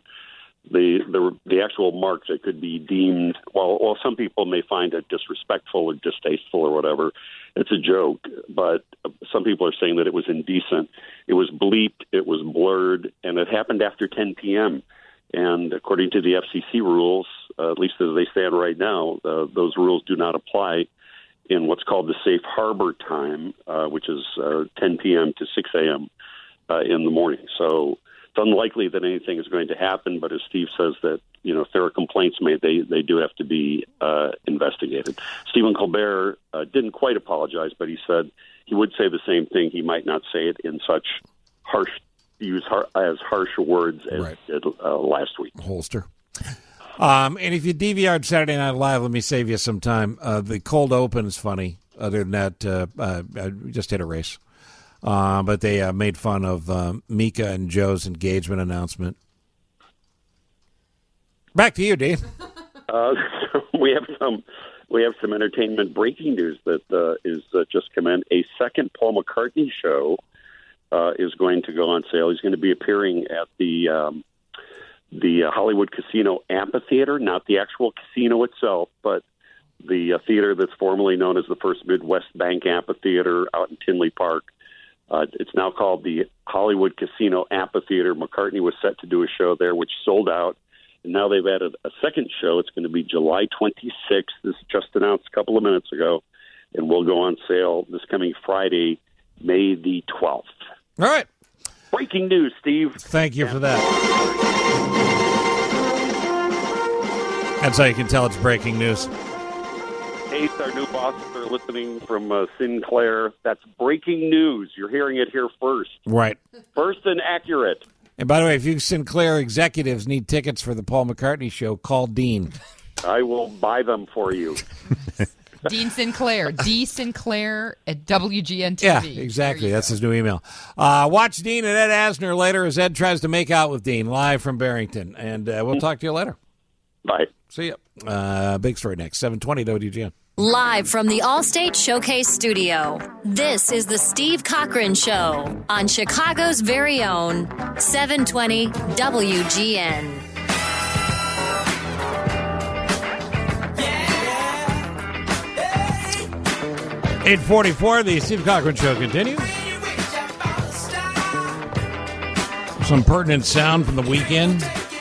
U: The actual mark that could be deemed, well, some people may find it disrespectful or distasteful or whatever. It's a joke, but some people are saying that it was indecent. It was bleeped, it was blurred, and it happened after 10 p.m. And according to the FCC rules, at least as they stand right now, those rules do not apply in what's called the safe harbor time, which is 10 p.m. to 6 a.m. In the morning. So it's unlikely that anything is going to happen, but as Steve says that, if there are complaints made, they do have to be investigated. Stephen Colbert didn't quite apologize, but he said he would say the same thing. He might not say it in such harsh words as he did last week.
C: Holster. And if you DVR'd Saturday Night Live, let me save you some time. The cold open is funny. Other than that, I just hit a race. But they made fun of Mika and Joe's engagement announcement. Back to you, Dean.
U: We have some entertainment breaking news that is just come in. A second Paul McCartney show is going to go on sale. He's going to be appearing at the Hollywood Casino Amphitheater, not the actual casino itself, but the theater that's formerly known as the First Midwest Bank Amphitheater out in Tinley Park. It's now called the Hollywood Casino Amphitheater. McCartney was set to do a show there, which sold out. And now they've added a second show. It's going to be July 26th. This was just announced a couple of minutes ago. And will go on sale this coming Friday, May the 12th.
C: All right.
U: Breaking news, Steve.
C: Thank you for that. That's how you can tell it's breaking news.
U: Ace, our new bosses are listening from Sinclair. That's breaking news. You're hearing it here first.
C: Right.
U: First and accurate.
C: And by the way, if you Sinclair executives need tickets for the Paul McCartney show, call Dean.
U: I will buy them for you.
E: Dean Sinclair, D. Sinclair at WGN TV.
C: Yeah, exactly. That's his new email. Watch Dean and Ed Asner later as Ed tries to make out with Dean live from Barrington. And we'll talk to you later.
U: Bye.
C: See ya. Big story next, 720 WGN.
B: Live from the Allstate Showcase Studio, this is the Steve Cochran Show on Chicago's very own 720 WGN.
C: Yeah. 8:44, the Steve Cochran Show continues. Some pertinent sound from the weekend.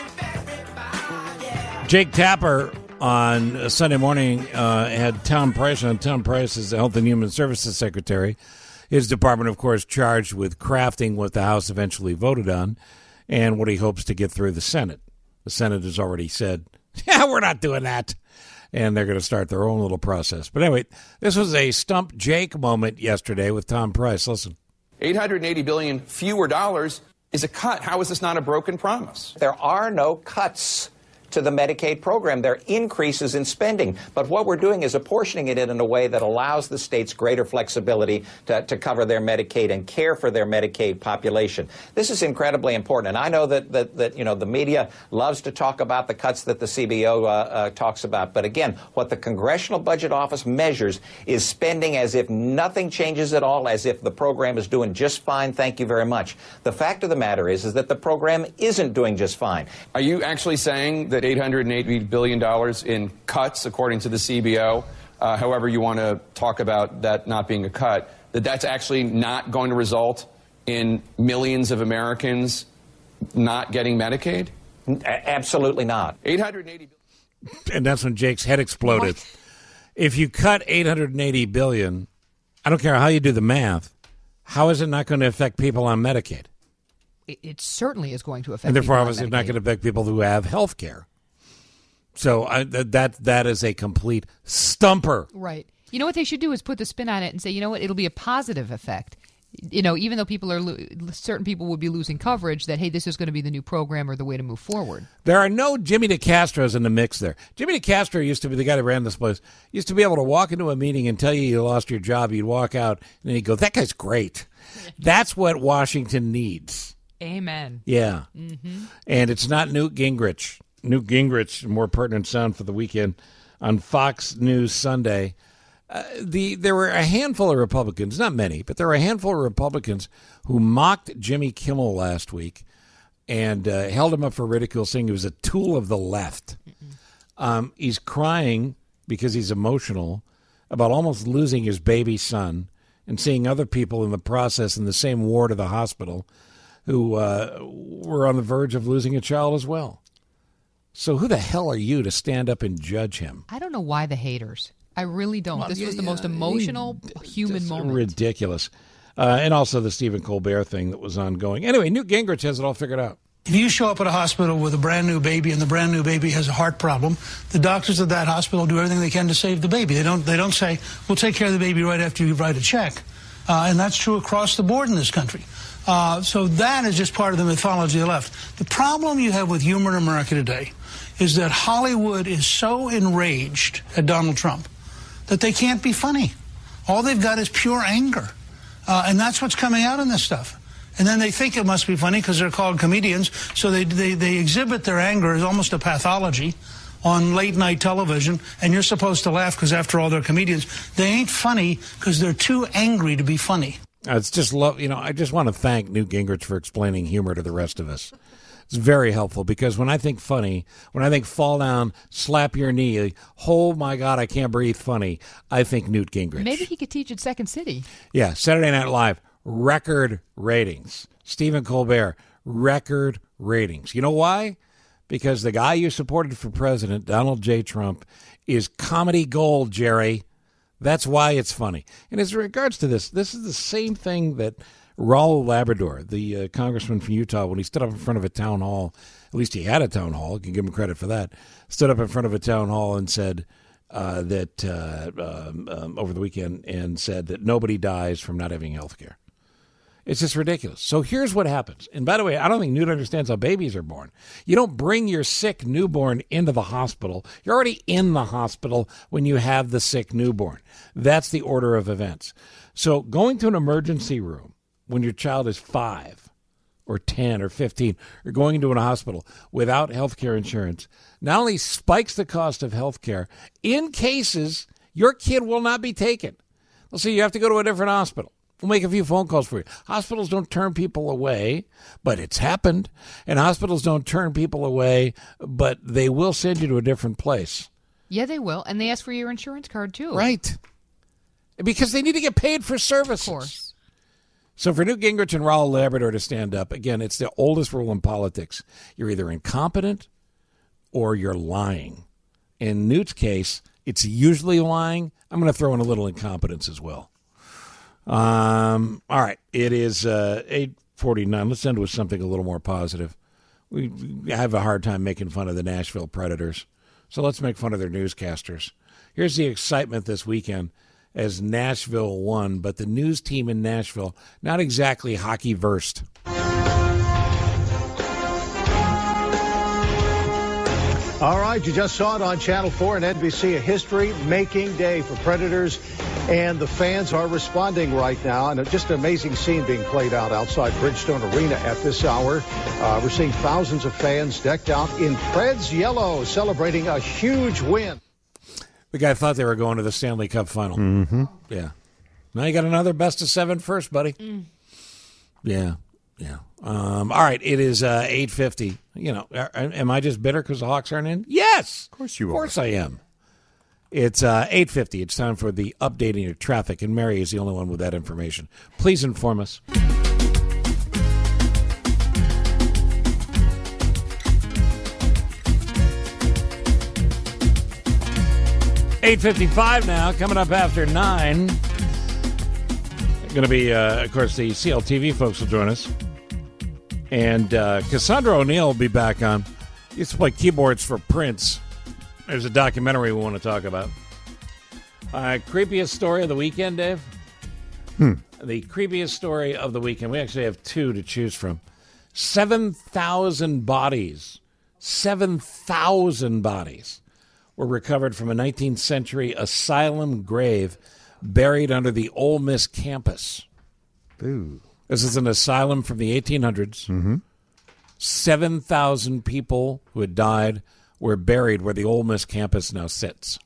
C: Jake Tapper on Sunday morning had Tom Price on. Tom Price is the Health and Human Services Secretary. His department, of course, charged with crafting what the House eventually voted on and what he hopes to get through the Senate. The Senate has already said, yeah, we're not doing that. And they're going to start their own little process. But anyway, this was a stump Jake moment yesterday with Tom Price. Listen.
A: $880 billion fewer dollars is a cut. How is this not a broken promise?
V: There are no cuts to the Medicaid program. There are increases in spending. But what we're doing is apportioning it in a way that allows the states greater flexibility to cover their Medicaid and care for their Medicaid population. This is incredibly important. And I know that you know, the media loves to talk about the cuts that the CBO talks about. But again, what the Congressional Budget Office measures is spending as if nothing changes at all, as if the program is doing just fine. Thank you very much. The fact of the matter is that the program isn't doing just fine.
A: Are you actually saying that $880 billion in cuts, according to the CBO, however you want to talk about that not being a cut, that's actually not going to result in millions of Americans not getting Medicaid?
V: Absolutely not.
A: $880 billion.
C: And that's when Jake's head exploded. What? If you cut $880 billion, I don't care how you do the math, how is it not going to affect people on Medicaid?
E: It certainly is going to affect
C: and therefore,
E: people on
C: obviously,
E: Medicaid.
C: not going to affect people who have health care. So that is a complete stumper.
E: Right. You know what they should do is put the spin on it and say, you know what, it'll be a positive effect. You know, even though people are certain people will be losing coverage, that, hey, this is going to be the new program or the way to move forward.
C: There are no Jimmy DeCastros in the mix there. Jimmy DeCastro used to be the guy that ran this place, used to be able to walk into a meeting and tell you lost your job. You'd walk out and then he'd go, that guy's great. That's what Washington needs.
E: Amen.
C: Yeah.
E: Mm-hmm.
C: And it's not Newt Gingrich. Newt Gingrich, more pertinent sound for the weekend, on Fox News Sunday. There were a handful of Republicans, not many, but there were a handful of Republicans who mocked Jimmy Kimmel last week and held him up for ridicule, saying he was a tool of the left. He's crying because he's emotional about almost losing his baby son and seeing other people in the process in the same ward of the hospital who were on the verge of losing a child as well. So who the hell are you to stand up and judge him?
E: I don't know why the haters. I really don't. Well, this was the most emotional human moment.
C: Ridiculous. And also the Stephen Colbert thing that was ongoing. Anyway, Newt Gingrich has it all figured out.
W: If you show up at a hospital with a brand new baby and the brand new baby has a heart problem, the doctors at that hospital do everything they can to save the baby. They don't say, we'll take care of the baby right after you write a check. And that's true across the board in this country. So that is just part of the mythology of the left. The problem you have with humor in America today is that Hollywood is so enraged at Donald Trump that they can't be funny. All they've got is pure anger. And that's what's coming out in this stuff. And then they think it must be funny because they're called comedians, so they exhibit their anger as almost a pathology on late-night television, and you're supposed to laugh because, after all, they're comedians. They ain't funny because they're too angry to be funny.
C: It's just I just want to thank Newt Gingrich for explaining humor to the rest of us. It's very helpful because when I think funny, when I think fall down, slap your knee, oh my God, I can't breathe funny, I think Newt Gingrich.
E: Maybe he could teach at Second City.
C: Yeah, Saturday Night Live, record ratings. Stephen Colbert, record ratings. You know why? Because the guy you supported for president, Donald J. Trump, is comedy gold, Jerry. That's why it's funny. And as regards to this is the same thing that Raul Labrador, the congressman from Utah, when he stood up in front of a town hall, at least he had a town hall, you can give him credit for that, stood up in front of a town hall and said that over the weekend and said that nobody dies from not having health care. It's just ridiculous. So here's what happens. And by the way, I don't think Newt understands how babies are born. You don't bring your sick newborn into the hospital. You're already in the hospital when you have the sick newborn. That's the order of events. So going to an emergency room when your child is 5 or 10 or 15 or going into a hospital without health care insurance not only spikes the cost of health care, in cases your kid will not be taken. They'll say you have to go to a different hospital. We'll make a few phone calls for you. Hospitals don't turn people away, but it's happened. And hospitals don't turn people away, but they will send you to a different place.
E: Yeah, they will. And they ask for your insurance card, too.
C: Right. Because they need to get paid for services.
E: Of course.
C: So for Newt Gingrich and Raul Labrador to stand up, again, it's the oldest rule in politics. You're either incompetent or you're lying. In Newt's case, it's usually lying. I'm going to throw in a little incompetence as well. All right. It is 8:49. Let's end with something a little more positive. We have a hard time making fun of the Nashville Predators, so let's make fun of their newscasters. Here's the excitement this weekend as Nashville won, but the news team in Nashville, not exactly hockey versed.
D: All right, you just saw it on Channel 4 and NBC, a history-making day for Predators, and the fans are responding right now. And just an amazing scene being played out outside Bridgestone Arena at this hour. We're seeing thousands of fans decked out in Preds yellow, celebrating a huge win.
C: The guy thought they were going to the Stanley Cup final.
G: Mm-hmm.
C: Yeah. Now you got another best of 7 first, buddy. Yeah. Yeah. All right. It is 8:50. You know, am I just bitter because the Hawks aren't in? Yes.
G: Of course you are.
C: Of course I am. It's 8:50. It's time for the updating of traffic, and Mary is the only one with that information. Please inform us. $8:55 now, coming up after 9. Going to be, of course, the CLTV folks will join us. And Cassandra O'Neill will be back on. He used to play keyboards for Prince. There's a documentary we want to talk about. Creepiest story of the weekend, Dave? The creepiest story of the weekend. We actually have 2 to choose from. 7,000 bodies. 7,000 bodies were recovered from a 19th century asylum grave buried under the Ole Miss campus.
G: Ooh.
C: This is an asylum from the 1800s.
G: Mm-hmm.
C: 7,000 people who had died were buried where the Ole Miss campus now sits.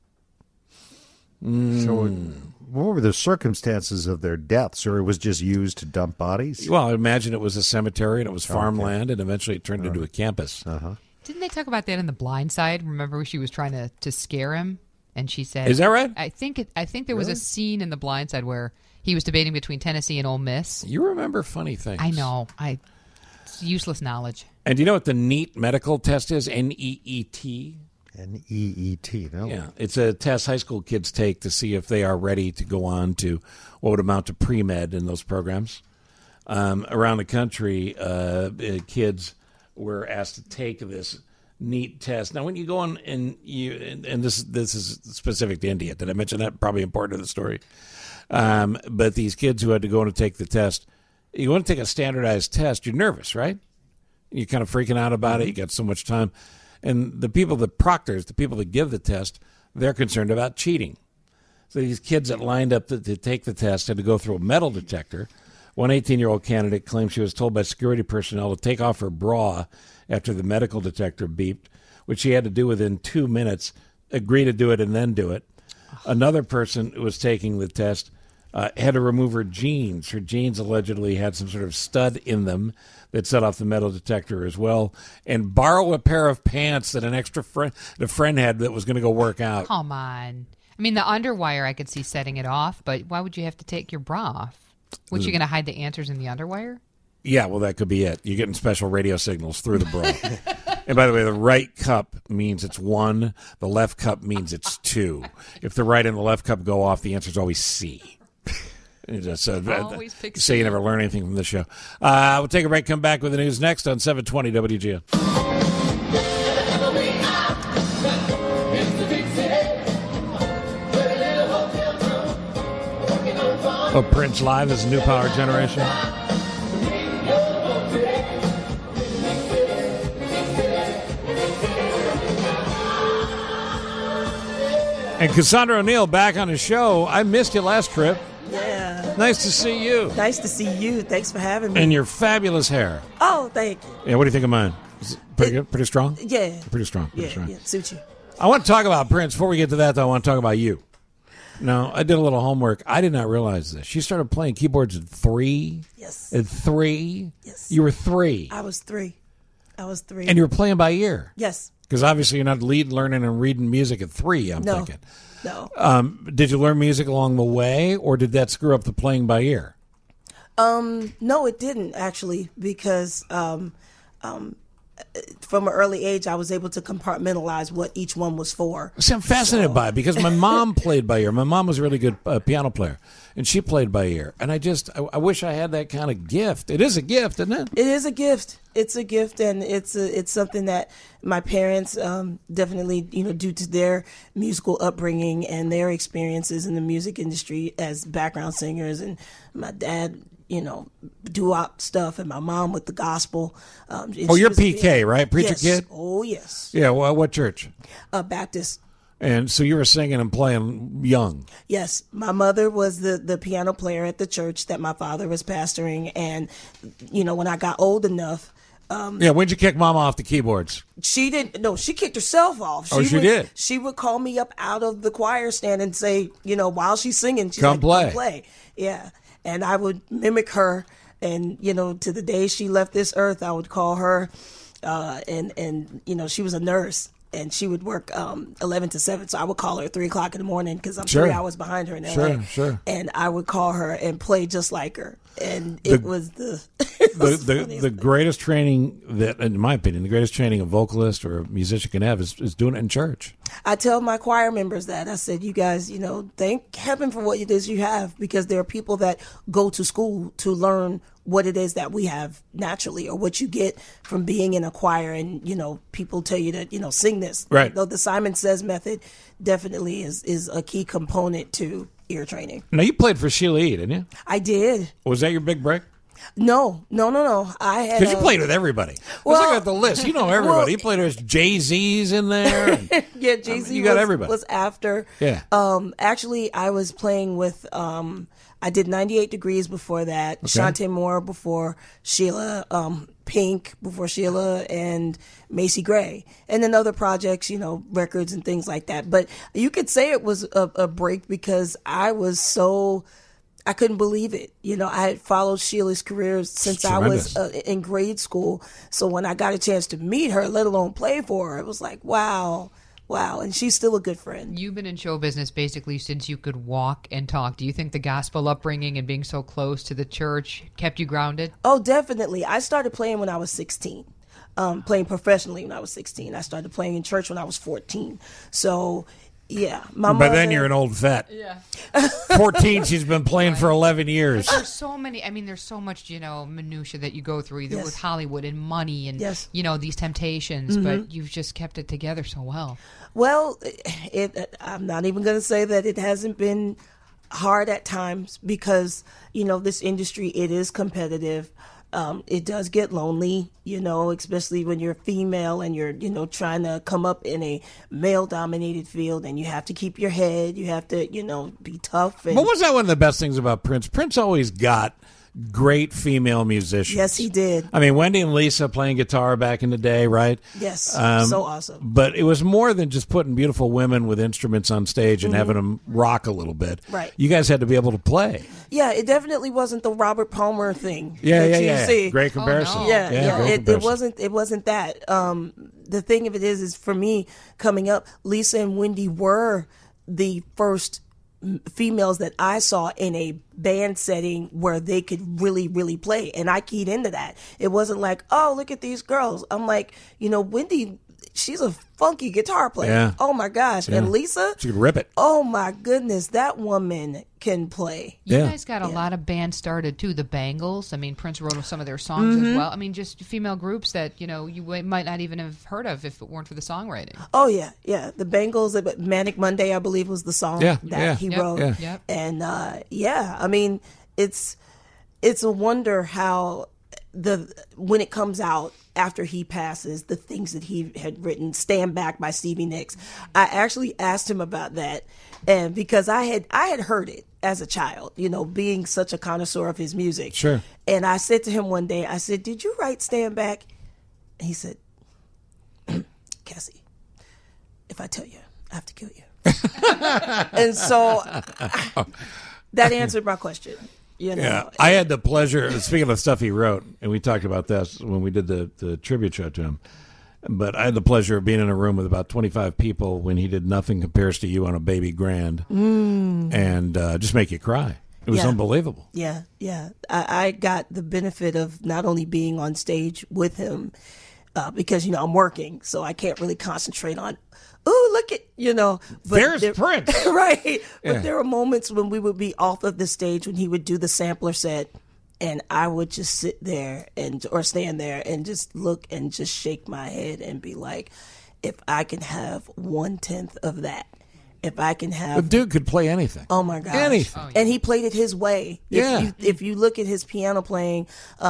G: So what were the circumstances of their deaths, or it was just used to dump bodies?
C: Well, I imagine it was a cemetery and it was farmland, and eventually it turned into a campus.
G: Uh-huh.
E: Didn't they talk about that in The Blind Side? Remember she was trying to scare him? And she said...
C: Is that right?
E: I think there was a scene in The Blind Side where he was debating between Tennessee and Ole Miss.
C: You remember funny things.
E: I know. It's useless knowledge.
C: And do you know what the NEAT medical test is? N-E-E-T?
G: N-E-E-T, no.
C: Yeah, it's a test high school kids take to see if they are ready to go on to what would amount to pre-med in those programs. Around the country, kids were asked to take this NEAT test. Now, when you go on and this is specific to India. Did I mention that? Probably important to the story. But these kids who had to go in and take the test, you want to take a standardized test, you're nervous, right? You're kind of freaking out about it. You got so much time. And the people, the proctors, the people that give the test, they're concerned about cheating. So these kids that lined up to take the test had to go through a metal detector. One 18-year-old candidate claimed she was told by security personnel to take off her bra after the medical detector beeped, which she had to do within 2 minutes, agree to do it and then do it. Another person who was taking the test had to remove her jeans. Her jeans allegedly had some sort of stud in them that set off the metal detector as well, and borrow a pair of pants that a friend had that was going to go work out.
E: Come on. I mean, the underwire I could see setting it off, but why would you have to take your bra off? Was you going to hide the answers in the underwire?
C: Yeah, well, that could be it. You're getting special radio signals through the bra. And by the way, the right cup means it's 1. The left cup means it's 2. If the right and the left cup go off, the answer is always C.
E: Always pick
C: Say you never learn anything from this show. We'll take a break, come back with the news next on 720 WGN. Oh, Prince Live is a new power generation. And Cassandra O'Neill back on the show. I missed you last trip.
H: Yeah.
C: Nice to see you.
H: Nice to see you. Thanks for having me.
C: And your fabulous hair.
H: Oh, thank you.
C: Yeah, what do you think of mine? Is it pretty good? Pretty strong?
H: Yeah.
C: Pretty strong.
H: Yeah, suit you.
C: I want to talk about Prince. Before we get to that, though, I want to talk about you. Now, I did a little homework. I did not realize this. You started playing keyboards at 3?
H: Yes.
C: At 3?
H: Yes.
C: You were 3.
H: I was 3.
C: And you were playing by ear?
H: Yes.
C: Because obviously you're not learning and reading music at 3, I'm thinking.
H: No.
C: Did you learn music along the way, or did that screw up the playing by ear?
H: No, it didn't, actually, because from an early age, I was able to compartmentalize what each one was for.
C: See, I'm fascinated by it because my mom played by ear. My mom was a really good piano player, and she played by ear. And I wish I had that kind of gift. It is a gift, isn't it?
H: It is a gift. It's a gift, and it's something that my parents definitely, due to their musical upbringing and their experiences in the music industry as background singers, and my dad, doo-wop stuff, and my mom with the gospel.
C: You're PK, right? Preacher kid?
H: Oh, yes.
C: Yeah, well, what church?
H: Baptist.
C: And so you were singing and playing young.
H: Yes. My mother was the piano player at the church that my father was pastoring. And, when I got old enough.
C: When'd you kick Mama off the keyboards?
H: She didn't. No, she kicked herself off.
C: She did?
H: She would call me up out of the choir stand and say, while she's singing, she's
C: Come
H: like,
C: play.
H: Come play. Yeah. And I would mimic her. And, to the day she left this earth, I would call her. And she was a nurse. And she would work 11 to 7, so I would call her at 3 o'clock in the morning because I'm 3 hours behind her in LA.
C: Sure.
H: And I would call her and play just like her. And it was
C: the greatest training that, in my opinion, the greatest training a vocalist or a musician can have is doing it in church.
H: I tell my choir members that. I said, you guys, thank heaven for what it is you have, because there are people that go to school to learn what it is that we have naturally, or what you get from being in a choir, and people tell you to sing this.
C: Right.
H: Though the Simon Says method definitely is a key component to ear training.
C: Now, you played for Sheila E., didn't you?
H: I did.
C: Was that your big break?
H: No. I had,
C: because you played with everybody.
H: Well,
C: let's look at the list. You know everybody. You played with Jay-Z's in there.
H: Yeah, Jay-Z.
C: You got everybody.
H: Was after.
C: Yeah.
H: Actually, I was playing with. I did 98 Degrees before that.
C: Okay.
H: Shantae Moore before Sheila. Pink before Sheila, and Macy Gray, and then other projects, records and things like that. But you could say it was a break because I couldn't believe it. I had followed Sheila's career since I was in grade school. So when I got a chance to meet her, let alone play for her, it was like, wow. And she's still a good friend.
E: You've been in show business basically since you could walk and talk. Do you think the gospel upbringing and being so close to the church kept you grounded?
H: Oh, definitely. I started playing when I was 16. Playing professionally when I was 16. I started playing in church when I was 14. So, yeah.
C: By then, you're an old vet.
E: Yeah.
C: 14, she's been playing for 11 years.
E: There's so many. I mean, there's so much, minutia that you go through, either with Hollywood and money and, these temptations, but you've just kept it together so well.
H: Well, I'm not even going to say that it hasn't been hard at times because, this industry, it is competitive. It does get lonely, especially when you're female and you're, trying to come up in a male-dominated field, and you have to keep your head. You have to, be tough. And
C: But was that one of the best things about Prince? Prince always got great female musicians.
H: Yes, he did.
C: I mean, Wendy and Lisa playing guitar back in the day, right?
H: Yes, so awesome.
C: But it was more than just putting beautiful women with instruments on stage and having them rock a little bit.
H: Right.
C: You guys had to be able to play.
H: Yeah, it definitely wasn't the Robert Palmer thing.
C: Yeah,
H: that
C: yeah.
H: you see.
C: Great comparison.
H: Oh, no. Yeah,
C: great
H: it
C: comparison.
H: wasn't that. The thing of it is for me coming up, Lisa and Wendy were the first females that I saw in a band setting where they could really, really play. And I keyed into that. It wasn't like, oh, look at these girls. I'm like, Wendy, she's a funky guitar player.
C: Yeah.
H: Oh my gosh.
C: Yeah.
H: And Lisa,
C: She could rip it.
H: oh my goodness, that woman can play.
E: You guys got a lot of bands started too. The Bangles. I mean, Prince wrote some of their songs as well. I mean, just female groups that you might not even have heard of if it weren't for the songwriting.
H: Oh yeah. The Bangles, Manic Monday, I believe, was the song that he wrote.
E: Yep.
H: And I mean, it's a wonder how when it comes out after he passes, the things that he had written, "Stand Back" by Stevie Nicks. I actually asked him about that, and because I had heard it as a child, being such a connoisseur of his music.
C: Sure.
H: And I said to him one day, I said, "Did you write Stand Back?" And he said, "Cassie, if I tell you, I have to kill you." And so that answered my question.
C: Yeah, I had the pleasure, speaking of stuff he wrote, and we talked about this when we did the tribute show to him, but I had the pleasure of being in a room with about 25 people when he did Nothing Compares to You on a Baby Grand, and just make you cry. It was unbelievable.
H: Yeah. I got the benefit of not only being on stage with him, because, I'm working, so I can't really concentrate on, oh, look at, but
C: There's Prince.
H: Right.
C: Yeah.
H: But there were moments when we would be off of the stage when he would do the sampler set, and I would just sit there or stand there and just look and just shake my head and be like, if I can have 1/10 of that, if I can have...
C: The dude could play anything.
H: Oh, my gosh.
C: Anything.
H: Oh, yeah. And he played it his way.
C: Yeah.
H: If you look at his piano playing...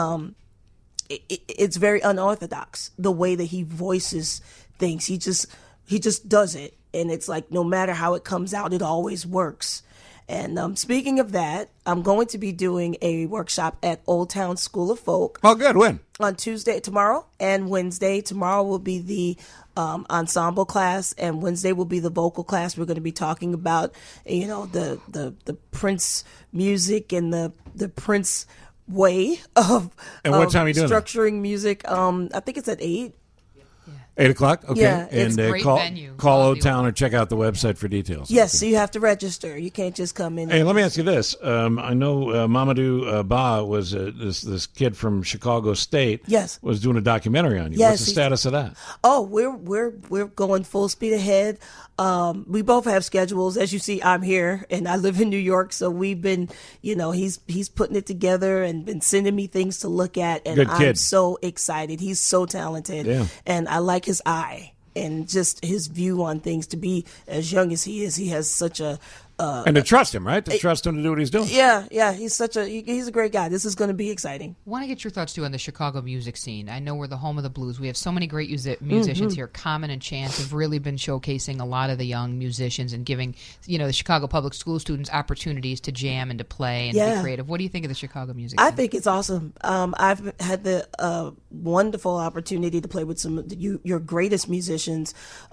H: it's very unorthodox the way that he voices things. He just does it, and it's like no matter how it comes out, it always works. And speaking of that, I'm going to be doing a workshop at Old Town School of Folk.
C: Oh, good. When?
H: On tomorrow and Wednesday. Tomorrow will be the ensemble class, and Wednesday will be the vocal class. We're going to be talking about the Prince music and the Prince way of
C: and what time are you doing
H: structuring music. I think it's at 8.
C: 8 o'clock? Okay.
H: Yeah,
E: it's a great venue.
C: Call Old Town or check out the website for details.
H: Yes, so you have to register. You can't just come in.
C: Hey, let me ask you this. I know Mamadou Ba was this kid from Chicago State.
H: Yes.
C: Was doing a documentary on you.
H: Yes,
C: What's the status of that?
H: Oh, we're going full speed ahead. We both have schedules. As you see, I'm here and I live in New York, so we've been, he's putting it together and been sending me things to look at, and
C: Good kid.
H: I'm so excited. He's so talented, and I like his eye and just his view on things. To be as young as he is, he has such a
C: and to trust him, right? To trust him to do what he's doing.
H: Yeah. He's a great guy. This is going to be exciting.
E: I want to get your thoughts too on the Chicago music scene. I know we're the home of the blues. We have so many great musicians here. Common and Chance have really been showcasing a lot of the young musicians and giving the Chicago public school students opportunities to jam and to play and be creative. What do you think of the Chicago music scene?
H: I think it's awesome. I've had the wonderful opportunity to play with some of your greatest musicians.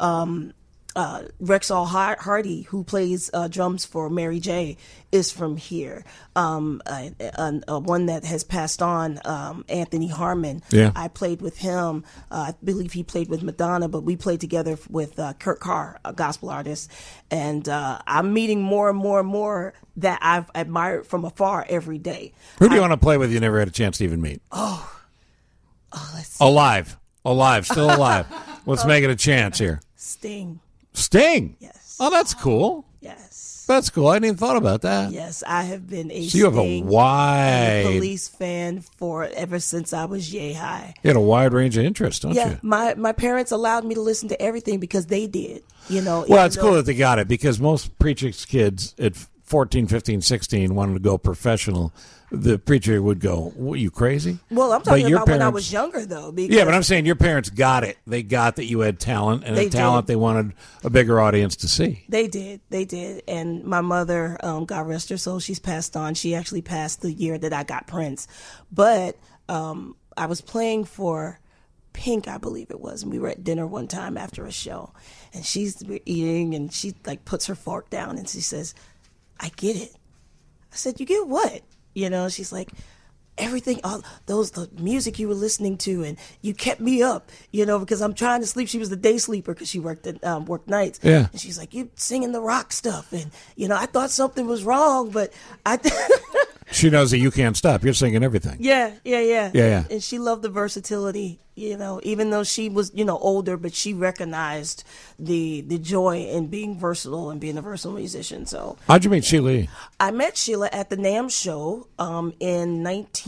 H: Rexall Hardy, who plays drums for Mary J., is from here. One that has passed on, Anthony Harmon.
C: Yeah.
H: I played with him. I believe he played with Madonna, but we played together with Kurt Carr, a gospel artist. And I'm meeting more and more and more that I've admired from afar every day.
C: Who do you want to play with you never had a chance to even meet?
H: Let's see.
C: Alive, still alive. Let's make it a chance here. Sting?
H: Yes.
C: Oh, that's cool.
H: Yes.
C: That's cool. I hadn't even thought about that.
H: Yes, I have been a
C: So you have a
H: Sting
C: wide...
H: and Police fan ever since I was yay high.
C: You had a wide range of interest, don't you?
H: My parents allowed me to listen to everything because they did.
C: Well, it's cool that they got it because most preacher's kids at 14, 15, 16, wanted to go professional, the preacher would go, "What, you crazy?"
H: Well, I'm
C: But
H: talking
C: your
H: about when I
C: parents-
H: was younger, though. Because
C: Yeah, but I'm saying your parents got it. They got that you had talent, and
H: They
C: a talent
H: did.
C: they wanted a bigger audience to see.
H: They did. And my mother, God rest her soul, she's passed on. She actually passed the year that I got Prince. But I was playing for Pink, I believe it was, and we were at dinner one time after a show, and we're eating, and she like puts her fork down, and she says, "I get it." I said, "You get what?" She's like, "Everything, all the music you were listening to, and you kept me up, because I'm trying to sleep." She was the day sleeper because she worked nights.
C: Yeah.
H: And she's like, "You singing the rock stuff, and I thought something was wrong, but I."
C: She knows that you can't stop. You're singing everything.
H: Yeah.
C: Yeah.
H: And she loved the versatility, even though she was, older, but she recognized the joy in being versatile and being a versatile musician. So
C: How'd you meet Sheila E.?
H: I met Sheila at the NAMM show in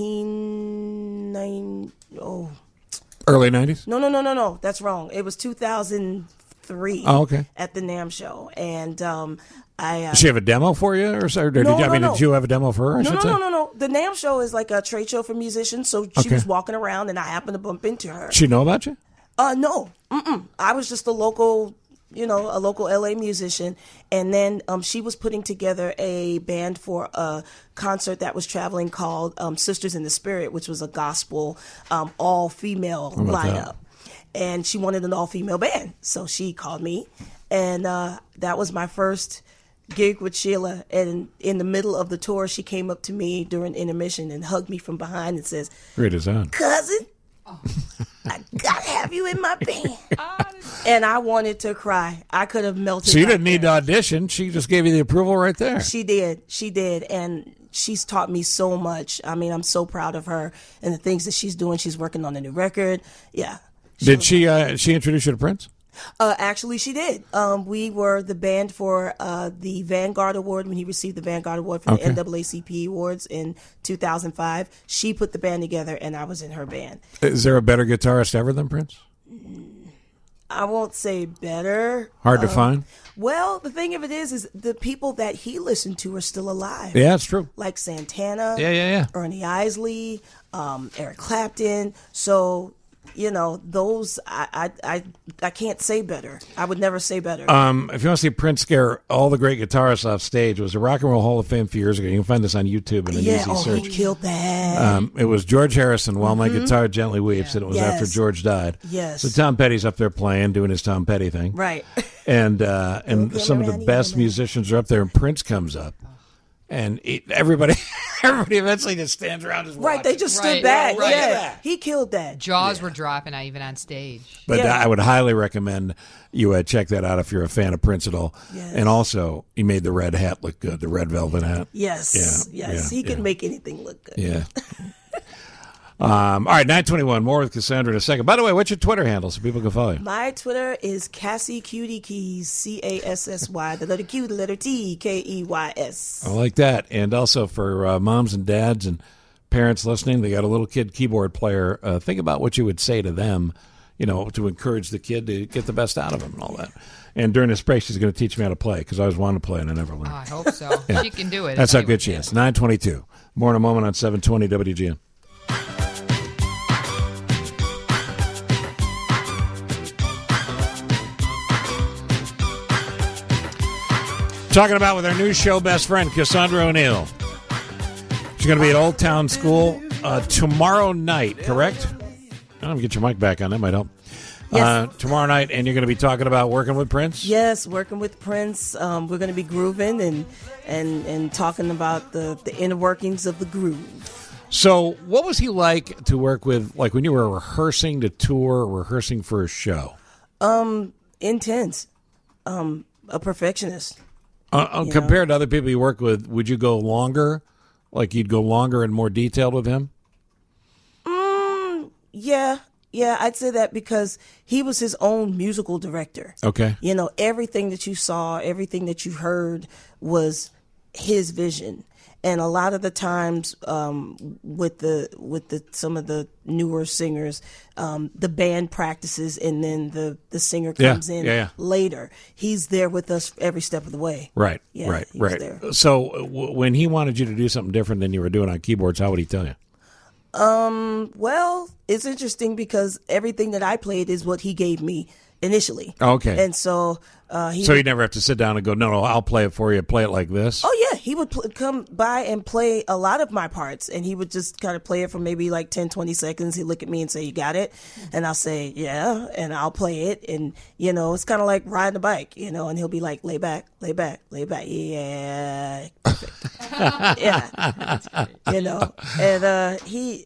H: 1990.
C: Early 90s?
H: No. That's wrong. It was 2003.
C: Oh, okay.
H: At the NAMM show. And I.
C: Does she have a demo for you? Did you have a demo for her? I should say?
H: No. The NAMM show is like a trade show for musicians. So she
C: Okay.
H: was walking around and I happened to bump into her.
C: She know about you?
H: No. I was just a local LA musician. And then she was putting together a band for a concert that was traveling called Sisters in the Spirit, which was a gospel all-female
C: How about
H: lineup.
C: that?
H: And she wanted an all-female band. So she called me. And that was my first gig with Sheila. And in the middle of the tour, she came up to me during intermission and hugged me from behind and says,
C: Great design.
H: "Cousin, I gotta have you in my band." And I wanted to cry. I could have melted.
C: So you
H: right
C: didn't need to audition. She just gave you the approval right there.
H: She did. And she's taught me so much. I mean, I'm so proud of her and the things that she's doing. She's working on a new record. Yeah.
C: Did she introduce you to Prince?
H: Actually, she did. We were the band for the Vanguard Award when he received the Vanguard Award from
C: Okay.
H: the NAACP Awards in 2005. She put the band together, and I was in her band.
C: Is there a better guitarist ever than Prince?
H: I won't say better.
C: Hard to find?
H: Well, the thing of it is the people that he listened to are still alive.
C: Yeah, it's true.
H: Like Santana,
C: Yeah.
H: Ernie Isley, Eric Clapton. So, those I can't say better. I would never say better.
C: If you want to see Prince scare all the great guitarists off stage, it was a Rock and Roll Hall of Fame a few years ago. You can find this on YouTube in an easy search.
H: He killed that.
C: It was George Harrison, While My Guitar Gently Weeps, and it was
H: Yes.
C: after George died.
H: Yes.
C: So Tom Petty's up there playing, doing his Tom Petty thing.
H: Right.
C: And some of the best musicians are up there, and Prince comes up. And everybody eventually just stands around and
H: Right, they just stood
E: Right,
H: back.
E: right.
H: Yeah, he killed that.
E: Jaws were dropping even on stage.
C: But I would highly recommend you check that out if you're a fan of Prince at all.
H: Yes.
C: And also, he made the red hat look good, the red velvet hat.
H: Yes, he can make anything look good.
C: Yeah. All right, 9:21. More with Cassandra in a second. By the way, what's your Twitter handle so people can follow you?
H: My Twitter is Cassie Cutie Keys, CASSY, the letter Q, the letter T, KEYS.
C: I like that. And also for moms and dads and parents listening, they got a little kid keyboard player. Think about what you would say to them, to encourage the kid to get the best out of him and all that. And during this break, she's going to teach me how to play because I always wanted to play and I never learned.
E: Oh, I hope so.
C: Yeah.
E: She can do it.
C: That's how good she is. 9:22. More in a moment on 720 WGN. Talking about with our new show best friend, Cassandra O'Neill. She's going to be at Old Town School tomorrow night, correct? I'll get your mic back on. That might help.
H: Yes.
C: Tomorrow night, and you're going to be talking about working with Prince?
H: Yes, working with Prince. We're going to be grooving and talking about the inner workings of the groove.
C: So what was he like to work with, like when you were rehearsing to tour, rehearsing for a show?
H: Intense. A perfectionist.
C: Compared to other people you work with, would you go longer? Like you'd go longer and more detailed with him?
H: Yeah, I'd say that because he was his own musical director.
C: Okay.
H: Everything that you saw, everything that you heard was his vision. And a lot of the times, with some of the newer singers, the band practices and then the singer comes in later. He's there with us every step of the way.
C: Right,
H: Yeah,
C: right,
H: he was
C: right.
H: there.
C: So when he wanted you to do something different than you were doing on keyboards, how would he tell you?
H: Well, it's interesting because everything that I played is what he gave me initially.
C: Okay.
H: And so
C: So you never have to sit down and go, no, I'll play it for you. Play it like this.
H: Oh, yeah. He would come by and play a lot of my parts, and he would just kind of play it for maybe like 10, 20 seconds. He'd look at me and say, you got it? And I'll say, yeah, and I'll play it. And, it's kind of like riding a bike, and he'll be like, lay back, lay back, lay back. Yeah, perfect. Yeah. And he,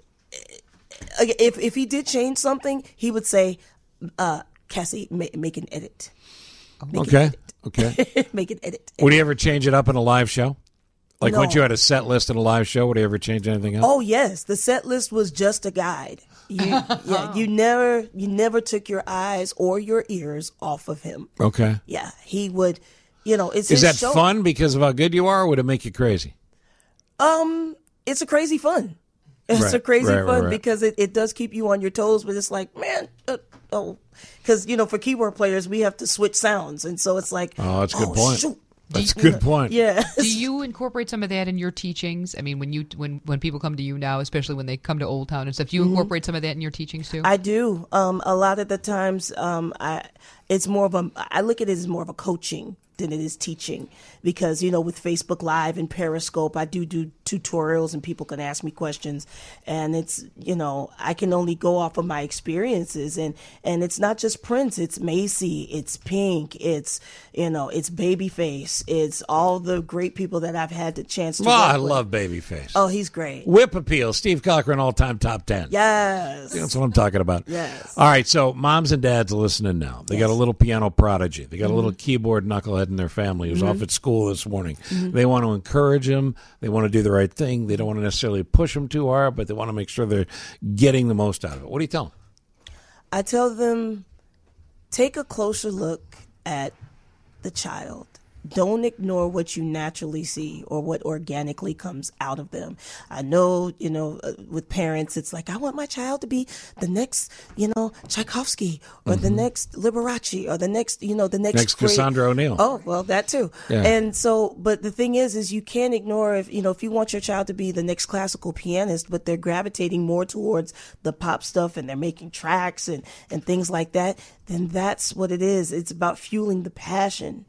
H: if he did change something, he would say, Cassie, make an edit.
C: Okay.
H: Make an edit.
C: Would he ever change it up in a live show? Like
H: No.
C: once you had a set list in a live show, would he ever change anything up?
H: Oh yes, the set list was just a guide. You never took your eyes or your ears off of him.
C: Okay.
H: Yeah, he would. It's
C: Is
H: his
C: that
H: show.
C: fun because of how good you are, or would it make you crazy?
H: It's a crazy fun. It's
C: Right,
H: a crazy
C: right,
H: fun
C: right.
H: because it does keep you on your toes, but it's like, man, because for keyboard players we have to switch sounds, and so it's like,
C: Oh, that's a good point.
H: shoot.
C: That's a good point.
H: Yeah.
E: Do you incorporate some of that in your teachings? I mean, when people come to you now, especially when they come to Old Town and stuff, do you incorporate some of that in your teachings too?
H: I do. A lot of the times, it's more of I look at it as more of a coaching than it is teaching, because with Facebook Live and Periscope, I do tutorials and people can ask me questions, and it's I can only go off of my experiences, and it's not just Prince, it's Macy, it's Pink, it's it's Babyface, it's all the great people that I've had the chance to
C: Well,
H: work
C: I
H: with.
C: love Babyface.
H: Oh, he's great.
C: Whip Appeal, Steve Cochran, all-time top 10.
H: Yes.
C: That's what I'm talking about.
H: Yes.
C: All right, so moms and dads are listening now. They got a little piano prodigy. They got a little keyboard knucklehead in their family who's off at school this morning. They want to encourage him. They want to do the right thing. They don't want to necessarily push them too hard, but they want to make sure they're getting the most out of it. What do you tell them?
H: I tell them, take a closer look at the child. Don't ignore what you naturally see or what organically comes out of them. I know, with parents, it's like, I want my child to be the next, Tchaikovsky or the next Liberace or the next, the next great-
C: Cassandra O'Neill.
H: Oh, well, that too.
C: Yeah.
H: And so, but the thing is you can't ignore if you want your child to be the next classical pianist, but they're gravitating more towards the pop stuff and they're making tracks and things like that, then that's what it is. It's about fueling the passion.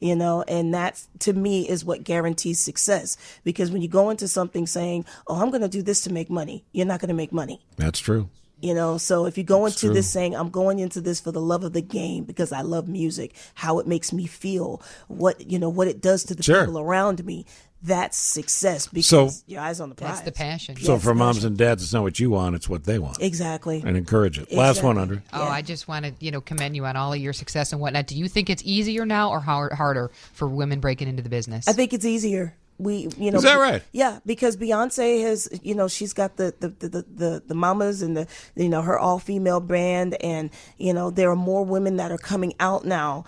H: And that's, to me, is what guarantees success. Because when you go into something saying, oh, I'm going to do this to make money, you're not going to make money.
C: That's true.
H: So if you go
C: That's
H: into
C: true.
H: this saying, I'm going into this for the love of the game because I love music, how it makes me feel, what it does to the
C: Sure.
H: people around me, that's success because
C: So-
H: your eyes on the prize.
E: That's the passion.
C: So
H: Yes,
C: for moms
H: passion.
C: and dads, it's not what you want, it's what they want.
H: Exactly.
C: And encourage it. Last one,
H: Exactly.
C: Andre.
E: Oh, I just want to, commend you on all of your success and whatnot. Do you think it's easier now or harder for women breaking into the business?
H: I think it's easier.
C: Is that right?
H: Yeah, because Beyonce has, she's got the mamas and the, her all female band, and there are more women that are coming out now,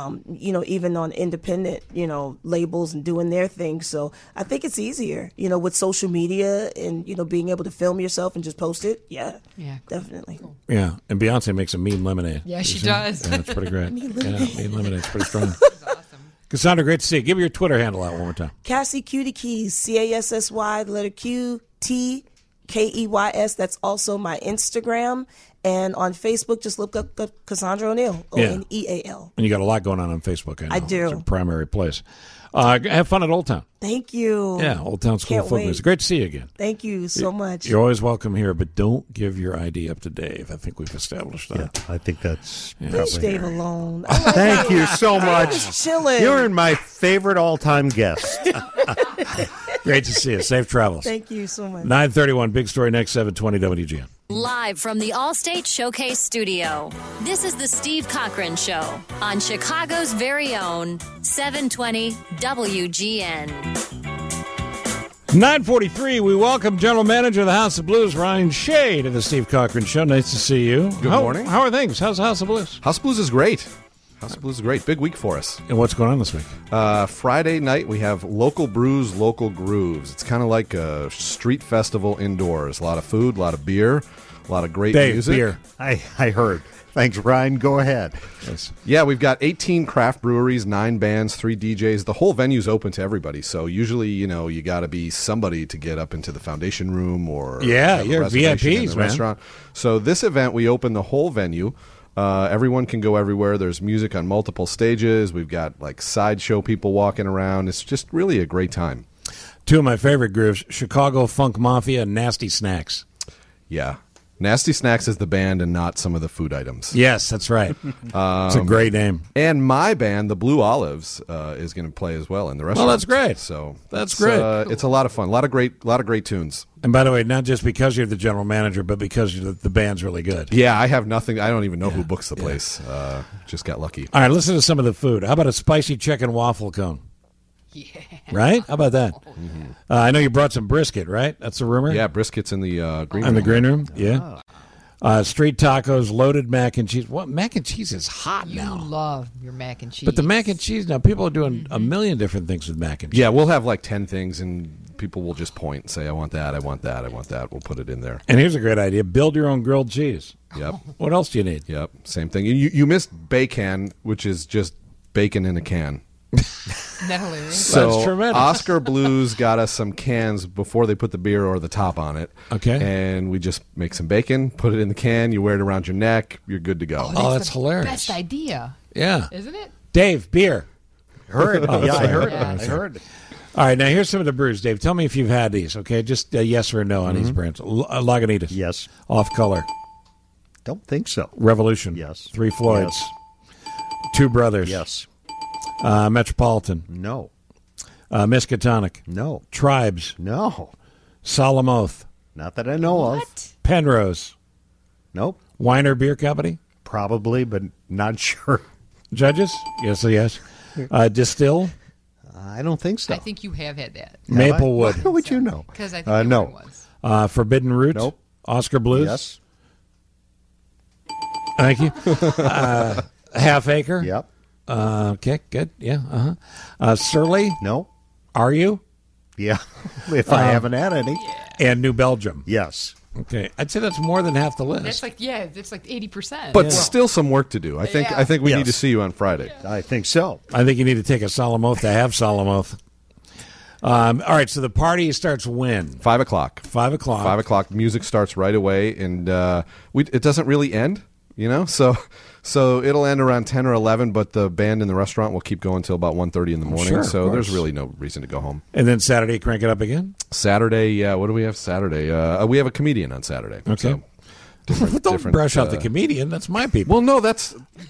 H: even on independent, labels and doing their thing. So I think it's easier, with social media and being able to film yourself and just post it. Yeah, definitely.
C: Yeah, and Beyonce makes a mean lemonade.
E: Yeah,
C: You
E: she
C: see?
E: does.
C: Yeah, that's pretty great.
H: Mean
C: Mean lemonade's pretty strong. Cassandra, great to see you. Give your Twitter handle out one more time.
H: Cassie Cutie Keys, CASSY, the letter Q, T, KEYS. That's also my Instagram. And on Facebook, just look up Cassandra O'Neill, Oneal.
C: And you got a lot going on Facebook, I know.
H: I do.
C: It's your primary place. Have fun at Old Town.
H: Thank you.
C: Yeah, Old Town School
H: Can't
C: of Folk
H: wait.
C: Music. Great to see you again.
H: Thank you so much.
C: You're always welcome here, but don't give your ID up to Dave. I think we've established that.
G: Yeah, I think that's
H: Leave Dave alone.
G: Thank you so much.
H: Just chilling.
G: You're my favorite all-time guest.
C: Great to see you. Safe travels.
H: Thank you so much.
C: 9:31, big story next, 720 WGN.
B: Live from the Allstate Showcase Studio, this is the Steve Cochran Show on Chicago's very own 720 WGN.
C: 9:43, we welcome General Manager of the House of Blues, Ryan Shea, to the Steve Cochran Show. Nice to see you.
I: Good morning.
C: How are things? How's House of Blues?
I: House of Blues is great. House of Blues is great. Big week for us.
C: And what's going on this week?
I: Friday night, we have Local Brews, Local Grooves. It's kind of like a street festival indoors. A lot of food, a lot of beer, a lot of great
C: Dave,
I: music.
C: beer.
G: I heard. Thanks, Ryan. Go ahead.
I: Yes. Yeah, we've got 18 craft breweries, 9 bands, 3 DJs. The whole venue's open to everybody. So usually, you got to be somebody to get up into the foundation room or
C: Yeah,
I: have a
C: you're
I: reservation in
C: VIPs,
I: the
C: man.
I: restaurant. So this event, we open the whole venue. Everyone can go everywhere. There's music on multiple stages. We've got like sideshow people walking around. It's just really a great time.
C: 2 of my favorite grooves, Chicago Funk Mafia and Nasty Snacks.
I: Yeah. Nasty Snacks is the band and not some of the food items.
C: Yes, that's right. It's a great name.
I: And my band, the Blue Olives, is going to play as well in the restaurant.
C: Well, that's great.
I: So
C: That's
I: it's,
C: great.
I: It's a lot of fun. A lot of great tunes.
C: And by the way, not just because you're the general manager, but because the band's really good.
I: Yeah, I have nothing. I don't even know who books the place. Just got lucky.
C: All right, listen to some of the food. How about a spicy chicken waffle cone? Yeah. Right? How about that? I know you brought some brisket, right? That's a rumor?
I: Yeah, brisket's in the green room.
C: In the green room? Yeah. Street tacos, loaded mac and cheese. What? Mac and cheese is hot now.
E: You love your mac and cheese.
C: But the mac and cheese, now people are doing a million different things with mac and cheese.
I: Yeah, we'll have like 10 things, and people will just point and say, I want that, I want that, I want that. We'll put it in there.
C: And here's a great idea. Build your own grilled cheese.
I: Yep.
C: What else do you need?
I: Yep, same thing. You missed Bacon, which is just bacon in a can.
E: Isn't that hilarious?
I: So
C: That's tremendous.
I: Oscar Blues got us some cans before they put the beer or the top on it.
C: Okay.
I: And we just make some bacon, put it in the can, you wear it around your neck, you're good to go.
C: Oh, that's
E: the
C: hilarious.
E: Best idea.
C: Yeah.
E: Isn't it?
C: Dave, beer.
G: Heard.
C: Oh,
G: Yeah, I
C: sorry.
G: heard.
E: Yeah.
G: I heard.
C: All right, now here's some of the brews. Dave, tell me if you've had these, okay? Just yes or no on these brands. Lagunitas.
G: Yes.
C: Off Color.
G: Don't think so.
C: Revolution.
G: Yes.
C: 3 Floyds. Two Brothers.
G: Yes.
C: Metropolitan.
G: No.
C: Miskatonic.
G: No.
C: Tribes.
G: No.
C: Solemn Oath.
G: Not that I know of.
C: Penrose.
G: Nope.
C: Weiner Beer Company.
G: Probably, but not sure.
C: Judges? Yes, yes. Distill.
G: I don't think so.
E: I think you have had that.
C: Maplewood.
G: How would you know?
E: Because I think
G: no.
E: everyone was.
C: Forbidden Root.
G: Nope.
C: Oscar Blues.
G: Yes.
C: Thank you. Half Acre.
G: Yep.
C: Okay, good. Yeah. Surly.
G: No.
C: Are you?
G: Yeah. If I haven't had any.
C: And New Belgium.
G: Yes.
C: Okay, I'd say that's more than half the list.
E: That's like, that's like 80%.
I: But still some work to do. I think we
G: Yes.
I: need to see you on Friday.
G: I think so.
C: I think you need to take a solemn oath to have solemn oath. All right, so the party starts when?
I: 5 o'clock.
C: 5 o'clock.
I: 5 o'clock. Music starts right away, and it doesn't really end, So it'll end around 10 or 11, but the band in the restaurant will keep going until about 1:30 in the morning.
C: Sure, of
I: so there's
C: course.
I: really no reason to go home.
C: And then Saturday, crank it up again?
I: Saturday, yeah. What do we have Saturday? We have a comedian on Saturday.
C: Okay.
I: So
C: Don't brush out the comedian. That's my people.
I: Well, no, that's.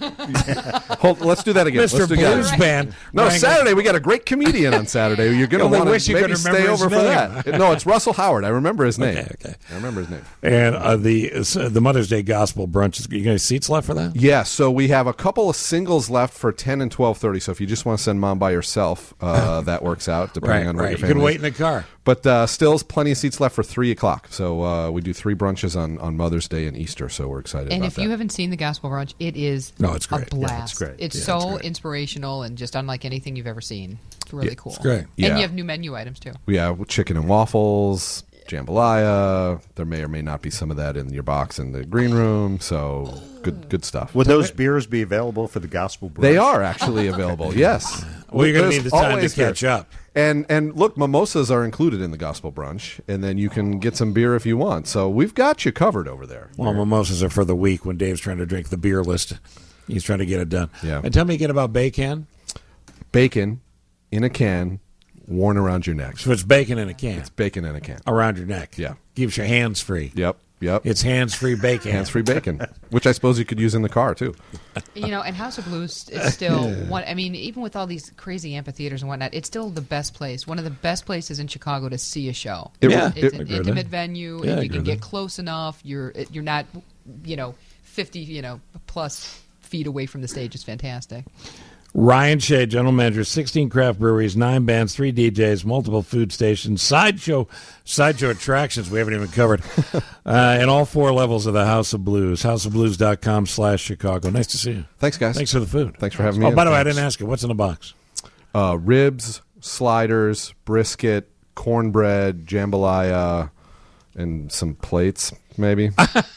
I: Let's do that again.
C: Mr.
I: Let's do
C: Blues
I: that.
C: Band.
I: No,
C: Wrangle.
I: Saturday we got a great comedian on Saturday. You're going to
C: Only
I: want
C: wish
I: to
C: you
I: maybe
C: could
I: stay
C: remember
I: over
C: his
I: for
C: name.
I: that. No, it's Russell Howard. I remember his name.
C: Okay.
I: I remember his name.
C: And the Mother's Day Gospel Brunch. You got any seats left for that?
I: Yeah, so we have a couple of singles left for 10 and 12:30. So if you just want to send mom by yourself, that works out depending on what your
C: You
I: family
C: can wait
I: is.
C: in the car.
I: But still plenty of seats left for 3 o'clock. So we do 3 brunches on Mother's Day and Easter. So we're excited
E: And
I: about
E: if
I: that.
E: you haven't seen the Gospel Brunch, it is
C: it's great.
E: a blast.
G: Yeah, it's great.
E: It's
G: Yeah,
E: so
G: it's great.
E: inspirational and just unlike anything you've ever seen. It's really cool.
C: it's great.
E: And
I: Yeah.
E: you have new menu items, too.
I: We have chicken and waffles, jambalaya. There may or may not be some of that in your box in the green room. So good stuff.
G: Would those beers be available for the gospel brunch?
I: They are actually available. Yes.
C: Well, you're going to
I: There's
C: need the time to
I: always beer.
C: catch up.
I: And look, mimosas are included in the gospel brunch, and then you can get some beer if you want. So we've got you covered over there.
C: Well, mimosas are for the week when Dave's trying to drink the beer list. He's trying to get it done.
I: Yeah.
C: And tell me again about bacon.
I: Bacon in a can, worn around your neck.
C: So it's bacon in a can.
I: It's bacon in a can.
C: Around your neck.
I: Yeah.
C: Keeps your hands free.
I: Yep.
C: It's hands-free bacon.
I: Hands-free bacon, which I suppose you could use in the car, too.
E: And House of Blues is still one. I mean, even with all these crazy amphitheaters and whatnot, it's still the best place. One of the best places in Chicago to see a show. It's an intimate venue.
C: Yeah,
E: and
C: I
E: you can
C: agree
E: get close enough. You're not, 50, plus feet away from the stage. It's fantastic.
C: Ryan Shea, general manager, 16 craft breweries, 9 bands, 3 DJs, multiple food stations, sideshow attractions we haven't even covered, and all 4 levels of the House of Blues. houseofblues.com/Chicago. Nice to see you.
I: Thanks, guys.
C: Thanks for the food.
I: Thanks for having me.
C: Oh, by the way, I didn't ask you. What's in the box?
I: Ribs, sliders, brisket, cornbread, jambalaya, and some plates, maybe.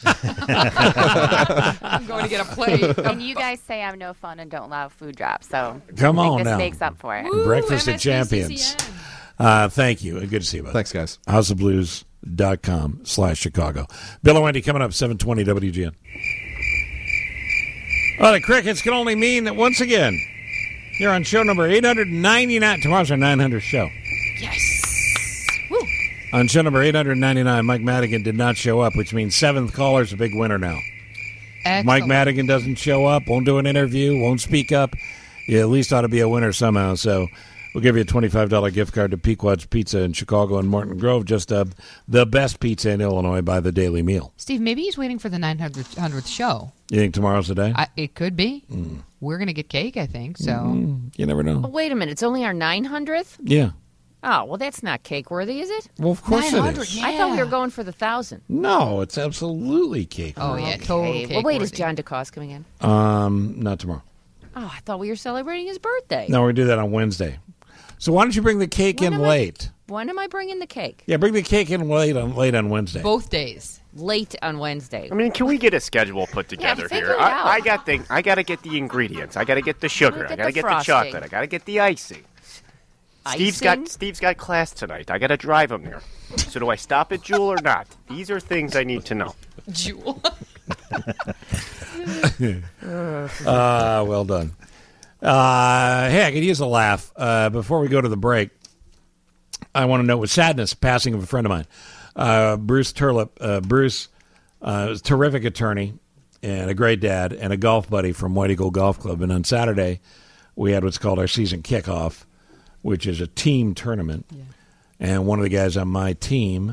E: I'm going to get a plate.
J: And you guys say I'm no fun and don't allow food drops, so
C: Come
J: I think
C: on
J: this
C: now.
J: makes up for it.
C: Breakfast at Champions. Thank you. Good to see you, bud.
I: Thanks, guys.
C: houseofblues.com/Chicago. Bill and Wendy coming up, 720 WGN. Oh, the crickets can only mean that once again, you're on show number 899. Tomorrow's our 900th show.
E: Yes.
C: On show number 899, Mike Madigan did not show up, which means 7th caller's a big winner now.
E: Excellent.
C: Mike Madigan doesn't show up, won't do an interview, won't speak up. You at least ought to be a winner somehow. So we'll give you a $25 gift card to Pequod's Pizza in Chicago and Morton Grove, just the best pizza in Illinois by the Daily Meal.
E: Steve, maybe he's waiting for the 900th show.
C: You think tomorrow's the day?
E: It could be. We're going to get cake, I think. So
C: You never know.
L: Oh, wait a minute. It's only our 900th?
C: Yeah.
L: Oh, well, that's not cake worthy, is it?
C: Well, of course it is.
L: I thought we were going for the 1,000.
C: No, it's absolutely cake.
E: Oh, yeah,
L: Okay.
E: total cake
L: Well, wait, is
E: worthy.
L: John DeCoste coming in?
C: Not tomorrow.
L: Oh, I thought we were celebrating his birthday.
C: No, we're going to do that on Wednesday. So why don't you bring the cake in late?
L: When am I bringing the cake?
C: Yeah, bring the cake in late on Wednesday.
E: Both days.
L: Late on Wednesday.
N: I mean, can we get a schedule put together
L: figure
N: here?
L: it out.
N: I got to get the ingredients. I got to get the sugar. I
L: get
N: got to
L: the
N: get the
L: frosting.
N: chocolate. I got to get the icing. Steve's got class tonight. I got to drive him there. So do I stop at Jewel or not? These are things I need to know.
E: Jewel.
C: Well done. Hey, I could use a laugh. Before we go to the break, I want to note with sadness passing of a friend of mine, Bruce Turlip. Bruce was a terrific attorney and a great dad and a golf buddy from White Eagle Golf Club. And on Saturday, we had what's called our season kickoff, which is a team tournament. Yeah. And one of the guys on my team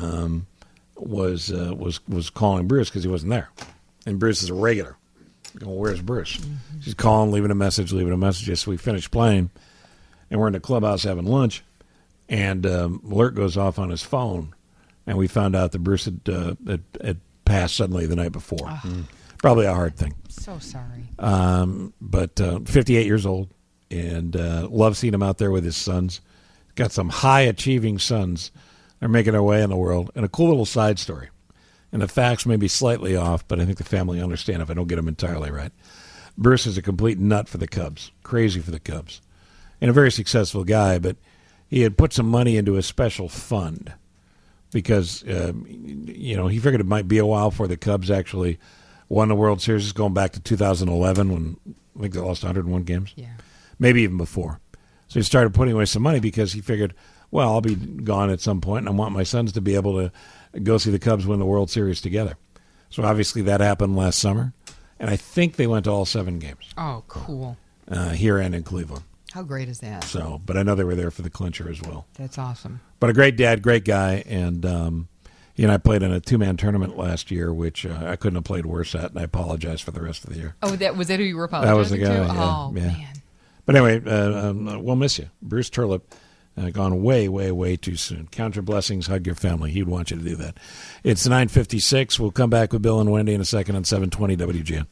C: was calling Bruce because he wasn't there. And Bruce is a regular. Going, where's Bruce? Mm-hmm. She's calling, leaving a message. So we finished playing, and we're in the clubhouse having lunch, and alert goes off on his phone, and we found out that Bruce had passed suddenly the night before. Probably a hard thing.
E: So sorry.
C: But 58 years old, and love seeing him out there with his sons. Got some high-achieving sons. They're making their way in the world. And a cool little side story. And the facts may be slightly off, but I think the family understand if I don't get them entirely right. Bruce is a complete nut for the Cubs, crazy for the Cubs, and a very successful guy, but he had put some money into a special fund because, he figured it might be a while before the Cubs actually won the World Series, going back to 2011 when I think they lost 101 games.
E: Yeah.
C: Maybe even before. So he started putting away some money because he figured, well, I'll be gone at some point, and I want my sons to be able to go see the Cubs win the World Series together. So obviously that happened last summer, and I think they went to all 7 games.
E: Oh, cool.
C: Here and in Cleveland.
E: How great is that?
C: So, but I know they were there for the clincher as well.
E: That's awesome.
C: But a great dad, great guy, and he and I played in a 2-man tournament last year, which I couldn't have played worse at, and I apologize for the rest of the year.
E: Oh, was that who you were apologizing
C: That was the guy.
E: to?
C: Yeah,
E: Oh,
C: yeah.
E: man.
C: But anyway, we'll miss you. Bruce Turlip, gone way, way, way too soon. Count your blessings, hug your family. He'd want you to do that. It's 9:56. We'll come back with Bill and Wendy in a second on 720 WGN.